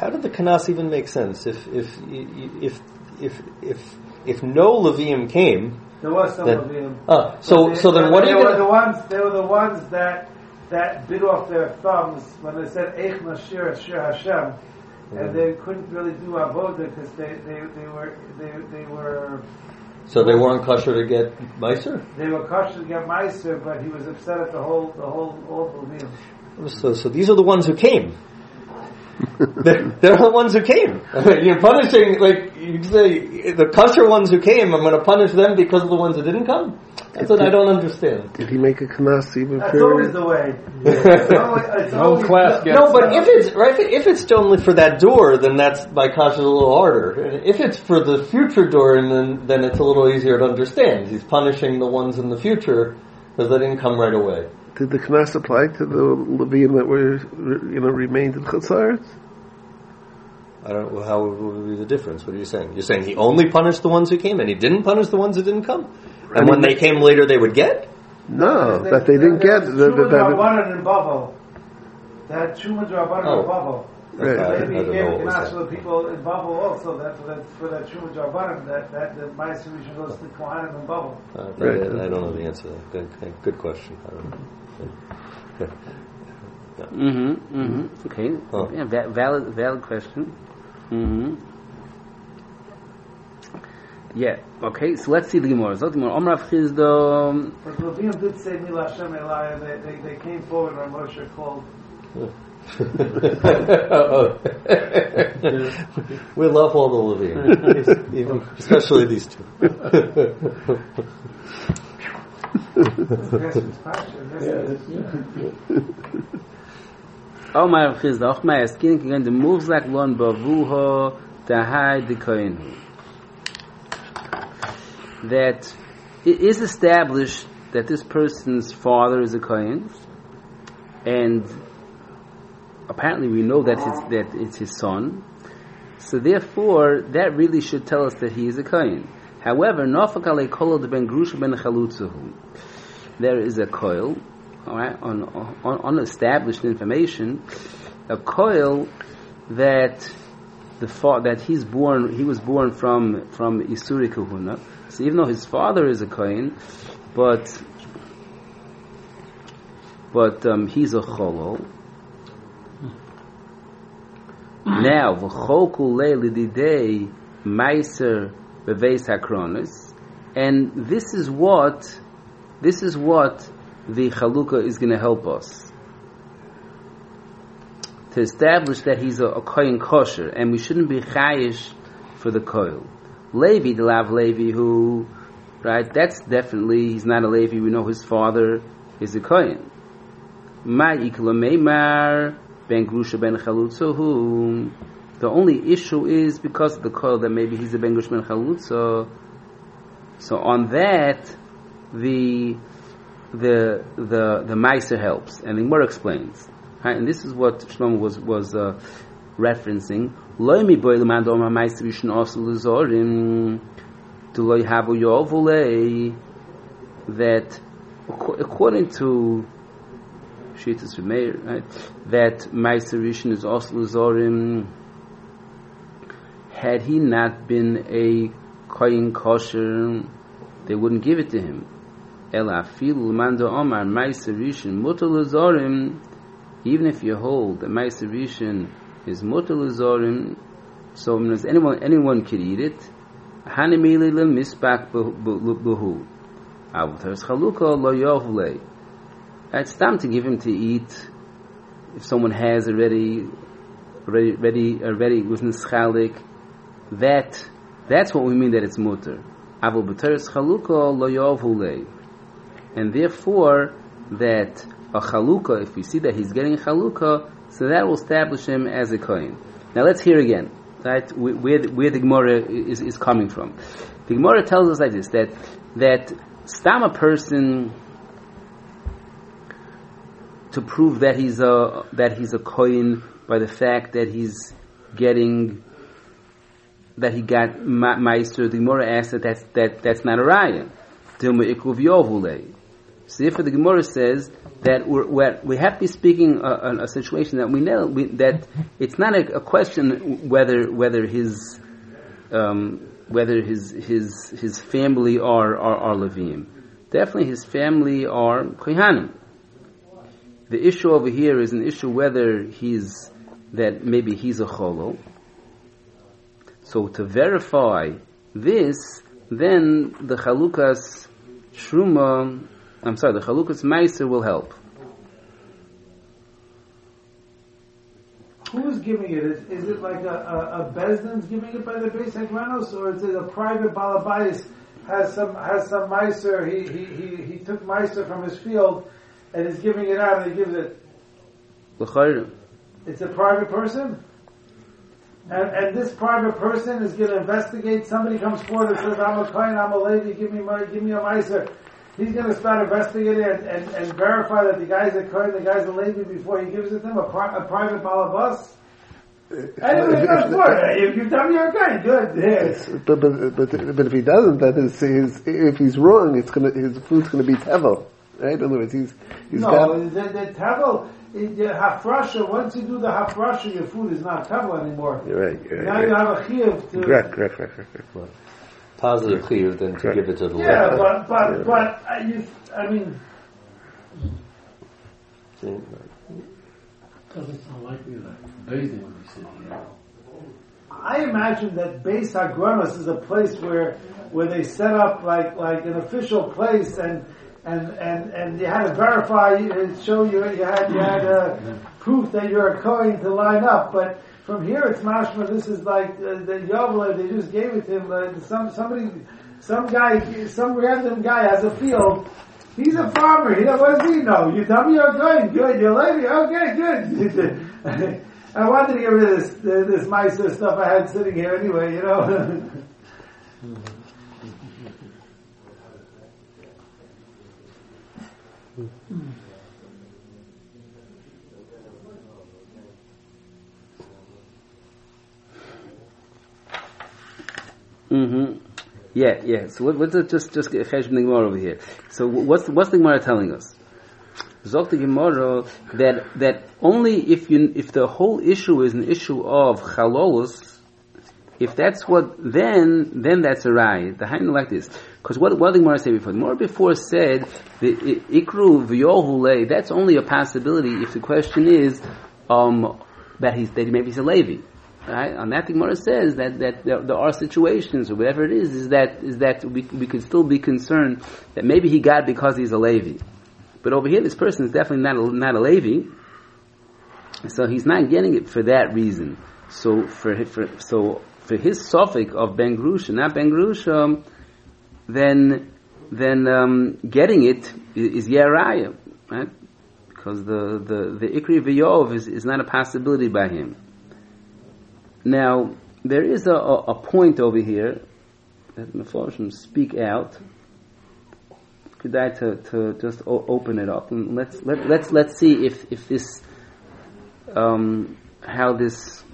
how did the Kanas even make sense? If if if if if if no Levium came, there was some then, Levium. Uh, so they, so then what they are you were going the ones? They were the ones that that bit off their thumbs when they said Eich Nashir Shir Hashem, and Mm-hmm. they couldn't really do avodah because they, they, they were they they were So they weren't kosher to get Meiser? they were kosher to get Meiser, but he was upset at the whole the whole all Levium. So so these are the ones who came. they're, they're the ones who came. You're punishing, like, you say, the kosher ones who came, I'm going to punish them because of the ones who didn't come? That's what I don't understand. Did he make a Kanas even That's pure? always the way. It's always, it's Whole always class gets- No, but if it's right, if it's only for that door, then that's by kosher a little harder. And if it's for the future door, and then then it's a little easier to understand. He's punishing the ones in the future because they didn't come right away. Did the Knas apply to the Levium that were, you know, remained in Chatzar? I don't know how would be the difference. What are you saying? You're saying he only punished the ones who came, and he didn't punish the ones who didn't come. And when they came later, they would get. No, that they didn't get. There That, was that, Chuma that, Drabanan in Bavel. They had Chuma Drabanan Oh. in Bavel. Right. Okay, I, I Maybe he don't gave know a what was Knas for that. the people in Bavel also. That for that for that Chuma Drabanan that that the Ma'aser Rishon goes to Kohanim in Bavel. Uh, Right. I, I don't know the answer to that. Good, good, good question. I don't know. Okay. Mm-hmm. Mm-hmm. Okay. Oh. Yeah, va- valid, valid question. Mm-hmm. Yeah. Okay. So let's see the Gemara. So the Gemara. Omar Chisda. But the Levium did say Mila Hashem Elai, and they, they they came forward when Moshe called. We love all the Levium, even especially these two. Omar Chisda. Och mei eskin gegen de Murzak lon bavuho tahai de kohen. That it is established that this person's father is a kohen, and apparently we know that it's, that it's his son. So therefore, that really should tell us that he is a kohen. However, nafak alei kol ben grusha ben chalutzahu. There is a koil, all right, on, on unestablished information, a koil that the fa- that he's born, he was born from from Isuri Kahuna. So even though his father is a kohen, but but um, he's a cholol. Now, v'chol kulei lididei meiser beveis hakronis, and this is what this is what the chalukah is going to help us to establish that he's a, a kohen kosher, and we shouldn't be chayish for the koil. Levi, the lav Levi, who, right? That's definitely he's not a Levi. We know his father is a kohen. Ma ikla meimar. Ben Grusha Ben Chalutza. The only issue is because of the call that maybe he's a Ben Grusha Ben Chalutza. So on that, the the the the Meiser helps, and the Gemara explains. Right? And this is what Shlomo was was uh, referencing. Lo mi boy l'mand omar Meiser Rishon also l'zorim to lo yahavu yovulei. That according to Shittas Meir, right? That Meiser Rishon is also Zorim. Had he not been a kohen kosher, they wouldn't give it to him. Ela afilu mando omar Meiser Rishon mutar l'zorim. Even if you hold that Meiser Rishon is mutar l'zorim, so anyone anyone could eat it. Hanimili le mispak behu. Avutars chalukah lo yovlei. It's time to give him to eat. If someone has already, already, ready, already with nischalik, that that's what we mean that it's mutter. Avol b'teres chalukah lo yovulei, and therefore that a chalukah, if we see that he's getting chalukah, so that will establish him as a kohen. Now let's hear again, right? Where the, where the Gemara is, is coming from. The Gemara tells us like this: that that stam a person. To prove that he's a that he's a kohen by the fact that he's getting that he got ma'aser. The Gemara asks that that's that that's not a raya. So therefore the Gemara says that we're, we're, we have to be speaking on a, a situation that we know, we, that it's not a, a question whether, whether his, um, whether his, his, his family are, are, are Levim. Definitely his family are Kohanim. The issue over here is an issue whether he's, that maybe he's a Cholol. So to verify this, then the Chalukas Shruma, I'm sorry, the Chalukas Meiser will help. Who's giving it? Is, is it like a, a, a Bezdin's giving it by the Beis Hagranos, or is it a private Balabais has some has some Meiser, he, he, he, he took Meiser from his field and is giving it out and he gives it? L'chayr. It's a private person? And, and this private person is going to investigate. Somebody comes forward and says, I'm a Kohen, I'm a lady, give me money, give me a Meiser. He's going to start investigating and, and, and verify that the guy's a Kohen, the guy's a lady before he gives it to him, a, pri- a private balabas. Anyway, that's what. If you tell me you're a Kohen, good. Yes. But, but, but, but if he doesn't, that is, his, if he's wrong, it's gonna, his food's going to be tevel. Right? In other words, he's, he's no, got... the, the tevel, the hafrasha, once you do the hafrasha, your food is not tevel anymore. You're right. You're now right. you have a chiyuv to... Correct, correct, correct, correct. correct. Positive clear than to Right. give it to the Yeah, Lord. but, but, but, uh, you, I mean... Doesn't sound likely that bathing would be sitting here. I imagine that Beis Hagranos is a place where where they set up like like an official place, and and and, and you had to verify, you show you you had you had uh, proof that you're a Kohen to line up. But from here it's mashma. This is like uh, the Yovel. They just gave it to him. Uh, some somebody, some guy, some random guy has a field. He's a farmer. He, what does he know? You tell me you're a Kohen. Good. You're a lady. Okay, good. I wanted to get rid of this uh, this Meiser stuff I had sitting here anyway, you know. Mm-hmm. Yeah, yeah. So let, let's just just get a chesh from the Gemara over here. So what's the, what's the Gemara telling us? Zok the Gemara that that only if you if the whole issue is an issue of chalolus, if that's what then then that's a right. The Hainu like this, because what what did the Gemara say before? The Gemara before said the ikru v'yohule. That's only a possibility if the question is um, that he's that maybe he's a Levi. Right? On that, the Gemara says that, that there, there are situations, or whatever it is, is that is that we we could still be concerned that maybe he got because he's a Levi. But over here, this person is definitely not a, not a Levi, so he's not getting it for that reason. So for, for so for his suffix of Ben Grusha, not Ben Grusha, then then um, getting it is, is Yeraya, right? Because the the the Ikri V'Yov is is not a possibility by him. Now, there is a, a, a point over here that Mefarshim speak out. Could I to, to just o- open it up and let's let let's let's see if if this um, how this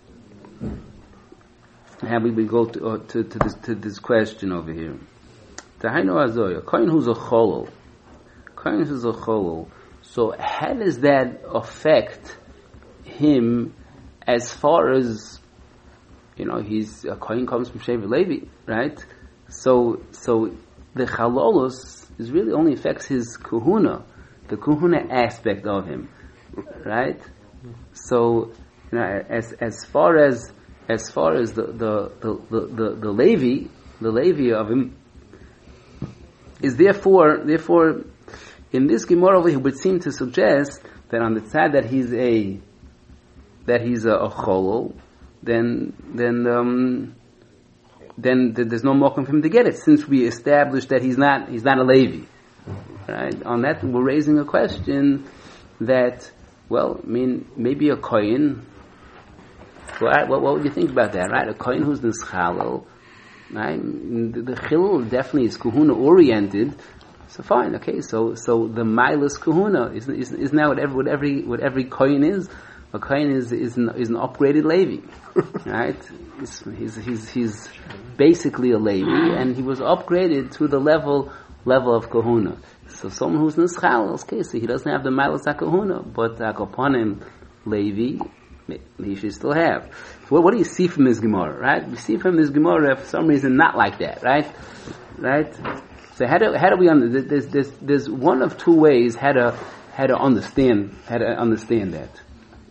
how we would go to, uh, to to this to this question over here. Tahainu Azoya, Kohen who's a cholol, Kohen who's a cholol. So how does that affect him as far as, you know, he's a Kohen comes from Shevet Levi, right? So, so the Chalolus is really only affects his Kahuna, the Kahuna aspect of him, right? So, you know, as as far as as far as the the the the, the, the Levi, the Levi of him is therefore therefore in this Gemara over here would seem to suggest that on the side that he's a that he's a, a Cholol, then then um, then th- there's no mokum for him to get it, since we established that he's not he's not a Levi, right? On that, we're raising a question that, well, I mean, maybe a Kohen. Well, what, what would you think about that, right? A Kohen who's nischalel, right? The, the chilul definitely is kahuna oriented. So fine, okay. So so the milus kahuna is is is now what every what every what every Kohen is. A Kohen is is an, is an upgraded Levi, right? He's, he's he's he's basically a Levi, and he was upgraded to the level level of kahuna. So someone who's nischal, okay, so he doesn't have the milas kahuna, but akopanim Levi, he should still have. So what, what do you see from this Gemara, right? You see from this Gemara, for some reason, not like that, right? Right? So how do how do we understand? There's there's there's one of two ways how to how to understand how to understand that,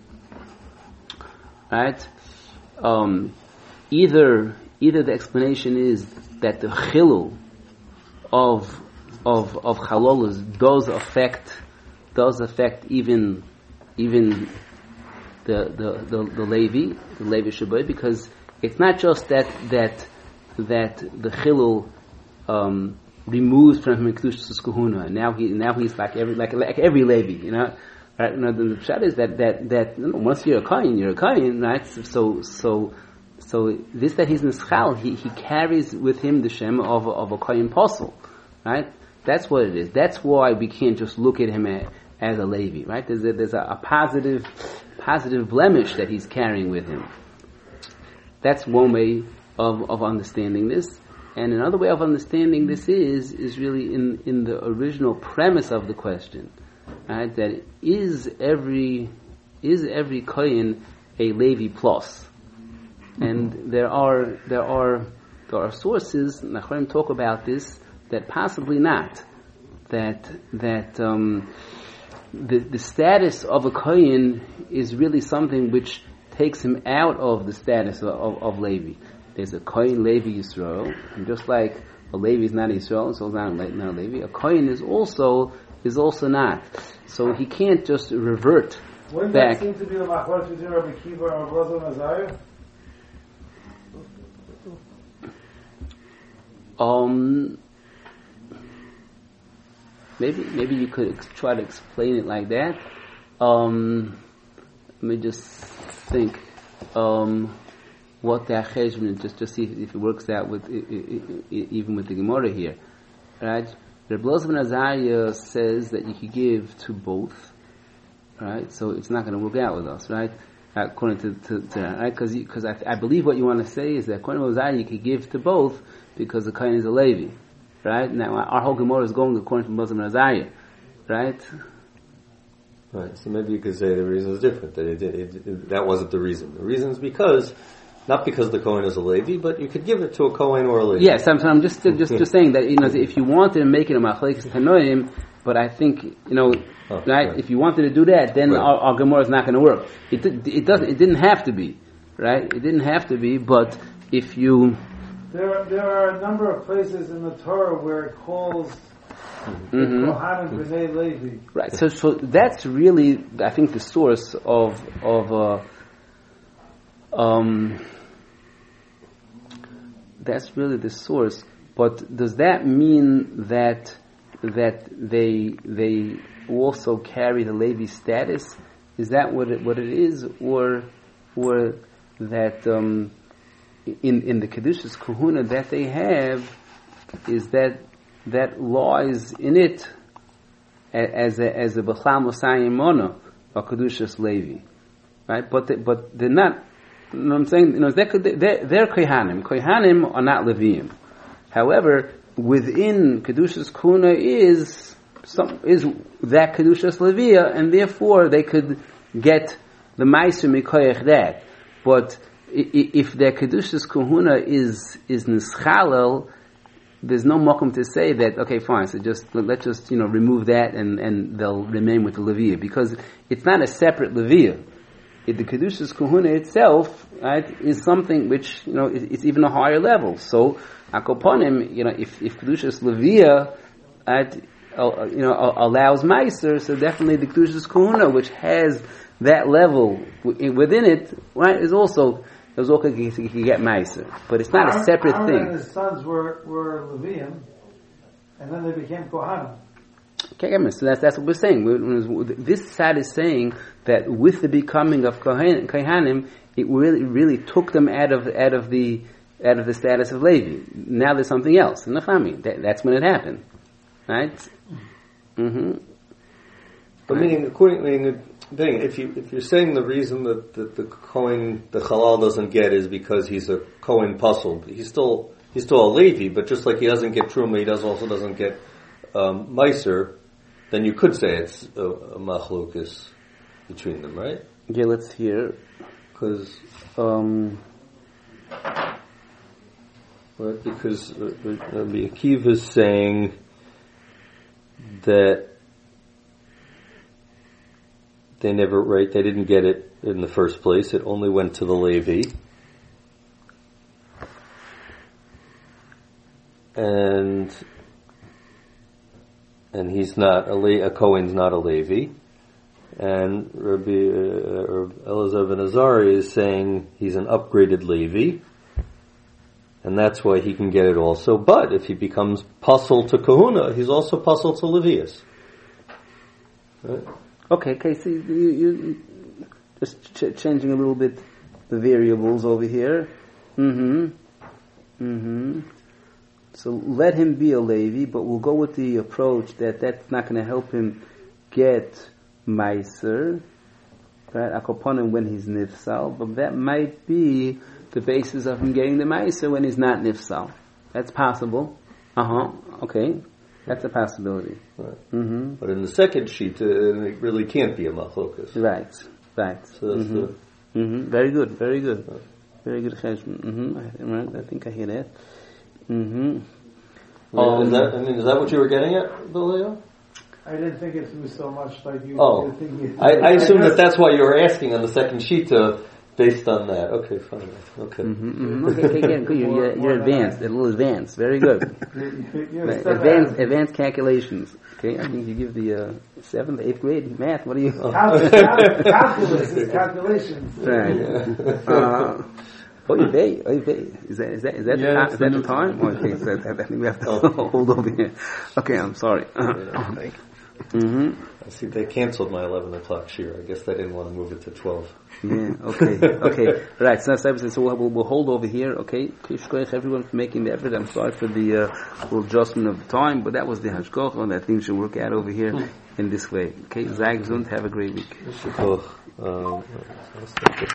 right? Um, either either the explanation is that the chilul of of of chalolas does affect does affect even even the the the, the Levi the Levi Shabbat, because it's not just that that that the chilul um, removes from him kedushas kahuna, and now he now he's like every like like every Levi, you know. Right? You know, the pshat is that that that you know, once you're a kohen, you're a kohen, right? So so so this that he's nischal, he he carries with him the shem of a, of a kohen apostle, right? That's what it is. That's why we can't just look at him as, as a Levi, right? There's a, there's a, a positive positive blemish that he's carrying with him. That's one way of of understanding this. And another way of understanding this is is really in, in the original premise of the question, right? That is every is every kohen a Levi plus? And there are there are there are sources, Nachrim talk about this, that possibly not. That that um, the the status of a kohen is really something which takes him out of the status of, of, of Levi. There's a kohen Levi Yisrael, and just like a Levi is not Yisrael, so it's not, not Levi. A kohen is also is also not. So he can't just revert Wouldn't back. that seem to be the machlokas between Rabbi Kiva and Rabbi Elazar and Azariah? Um, maybe maybe you could ex- try to explain it like that. Um, let me just think. Um, what the acheshbon, just just see if it works out with I, I, I, even with the Gemara here, right? Rabbi Elazar ben Azariah says that you could give to both, right? So it's not going to work out with us, right? According to, to, to right? Because because I, I believe what you want to say is that according to Azariah you could give to both because the kohen is a Levi, right? Now our whole Gemara is going according to Elazar ben Azariah, right? Right. So maybe you could say the reason is different. That it, it, it, that wasn't the reason. The reason is because. Not because the Kohen is a Levi, but you could give it to a Kohen or a Levi. Yes, I'm, I'm just just just saying that, you know, if you wanted to make it a machlekes tanoim, but I think, you know, oh, right, right? If you wanted to do that, then right. our, our Gemara is not going to work. It it doesn't. It didn't have to be, right? It didn't have to be, but if you There, there are a number of places in the Torah where it calls mm-hmm. Kohanim b'nei Levi. Right. So so that's really, I think, the source of of uh, um. That's really the source, but does that mean that that they they also carry the Levi status? Is that what it, what it is, or or that um, in in the kedushas kahuna that they have is that that lies in it as a as a b'chal mosayim mono or kedushas Levi, right? But they, but they're not. You know what I'm saying? You know, they're, they're, they're Kohanim. Kohanim are not Leviim. However, within Kedushas Kuna is some, is that Kedushas Levia, and therefore they could get the Meiser Mikoyach that. But if their Kedushas Kahuna is, is Nischalel, there's no mokum to say that, okay, fine, so just, let's just, you know, remove that and, and they'll remain with the Levia. Because it's not a separate Levia. The Kedushas Kahuna itself, right, is something which, you know, is, it's even a higher level. So, Akoponim, you know, if, if Kedushas Levia, right, uh, you know, uh, allows Meiser, so definitely the Kedushas Kahuna, which has that level w- within it, right, is also, is also you can get Meiser. But it's not a separate Aaron thing. and his sons were, were Leviim, and then they became Kohanim. Okay, so that's that's what we're saying. This side is saying that with the becoming of Kohen, Kohanim, it really really took them out of out of the out of the status of Levi. Now there's something else. Nefami. That, that's when it happened, right? Mm-hmm. But right. meaning, according meaning, thing, if you if you're saying the reason that, that the Kohen the Halal doesn't get is because he's a Kohen puzzle, he's still he's still a Levi, but just like he doesn't get Truma, he does also doesn't get um, Meiser, then you could say it's a, a machlokus between them, right? Yeah, let's hear. Because, Um, right, because uh, Rabbi Akiva is saying that they never, right, they didn't get it in the first place. It only went to the Levi. And and he's not a, Le- a Kohen's not a Levi. And Rabbi uh, Elazar ben Azari is saying he's an upgraded Levi, and that's why he can get it also. But if he becomes puzzle to Kahuna, he's also puzzle to Levius. Right? okay, okay, see, you, you just ch- changing a little bit the variables over here. Mm-hmm. Mm-hmm. So let him be a Levi, but we'll go with the approach that that's not going to help him get Meiser, right? Akoponim when he's Nifsal, but that might be the basis of him getting the Meiser when he's not Nifsal. That's possible. Uh-huh. Okay. That's a possibility. Right. Mm-hmm. But in the second sheet, uh, it really can't be a machlokas. Right. Right. So that's mm-hmm. the, Mm-hmm. Very good. Very good. Right. Very good cheshbon. Mm-hmm. Right. I think I hear that. Mm-hmm. Right, Um, is that, I mean, is that what you were getting at, Bill Leo? I didn't think it through so much like you. Oh, you think it- I, I assume guess- that that's why you were asking on the second sheet, uh, based on that. Okay, fine. Okay. Mm-hmm, mm-hmm. Okay, okay, okay, good. You're, More- you're, more you're than advanced, a little advanced. Very good. You're- you're a Right. step Advanced, ahead. advanced calculations. Okay, I think you give the uh, seventh, eighth grade math. What do you? Cal- cal- Calculus is calculations. Right. Uh, oh, you pay. Oh, you pay. Is that is that is that, Yeah, the, it's is that the the- time? Oh, okay, so I think we have to Oh. hold over here. Okay, I'm sorry. Mm-hmm. I see they canceled my eleven o'clock shear. I guess they didn't want to move it to twelve. Yeah. Okay. Okay. Right. So, so we'll, we'll, we'll hold over here. Okay. Kishkoich, everyone for making the effort. I'm sorry for the uh, little adjustment of the time, but that was the hashkoch, and that thing should work out over here in this way. Okay. Zag Zund. Have a great week. Um,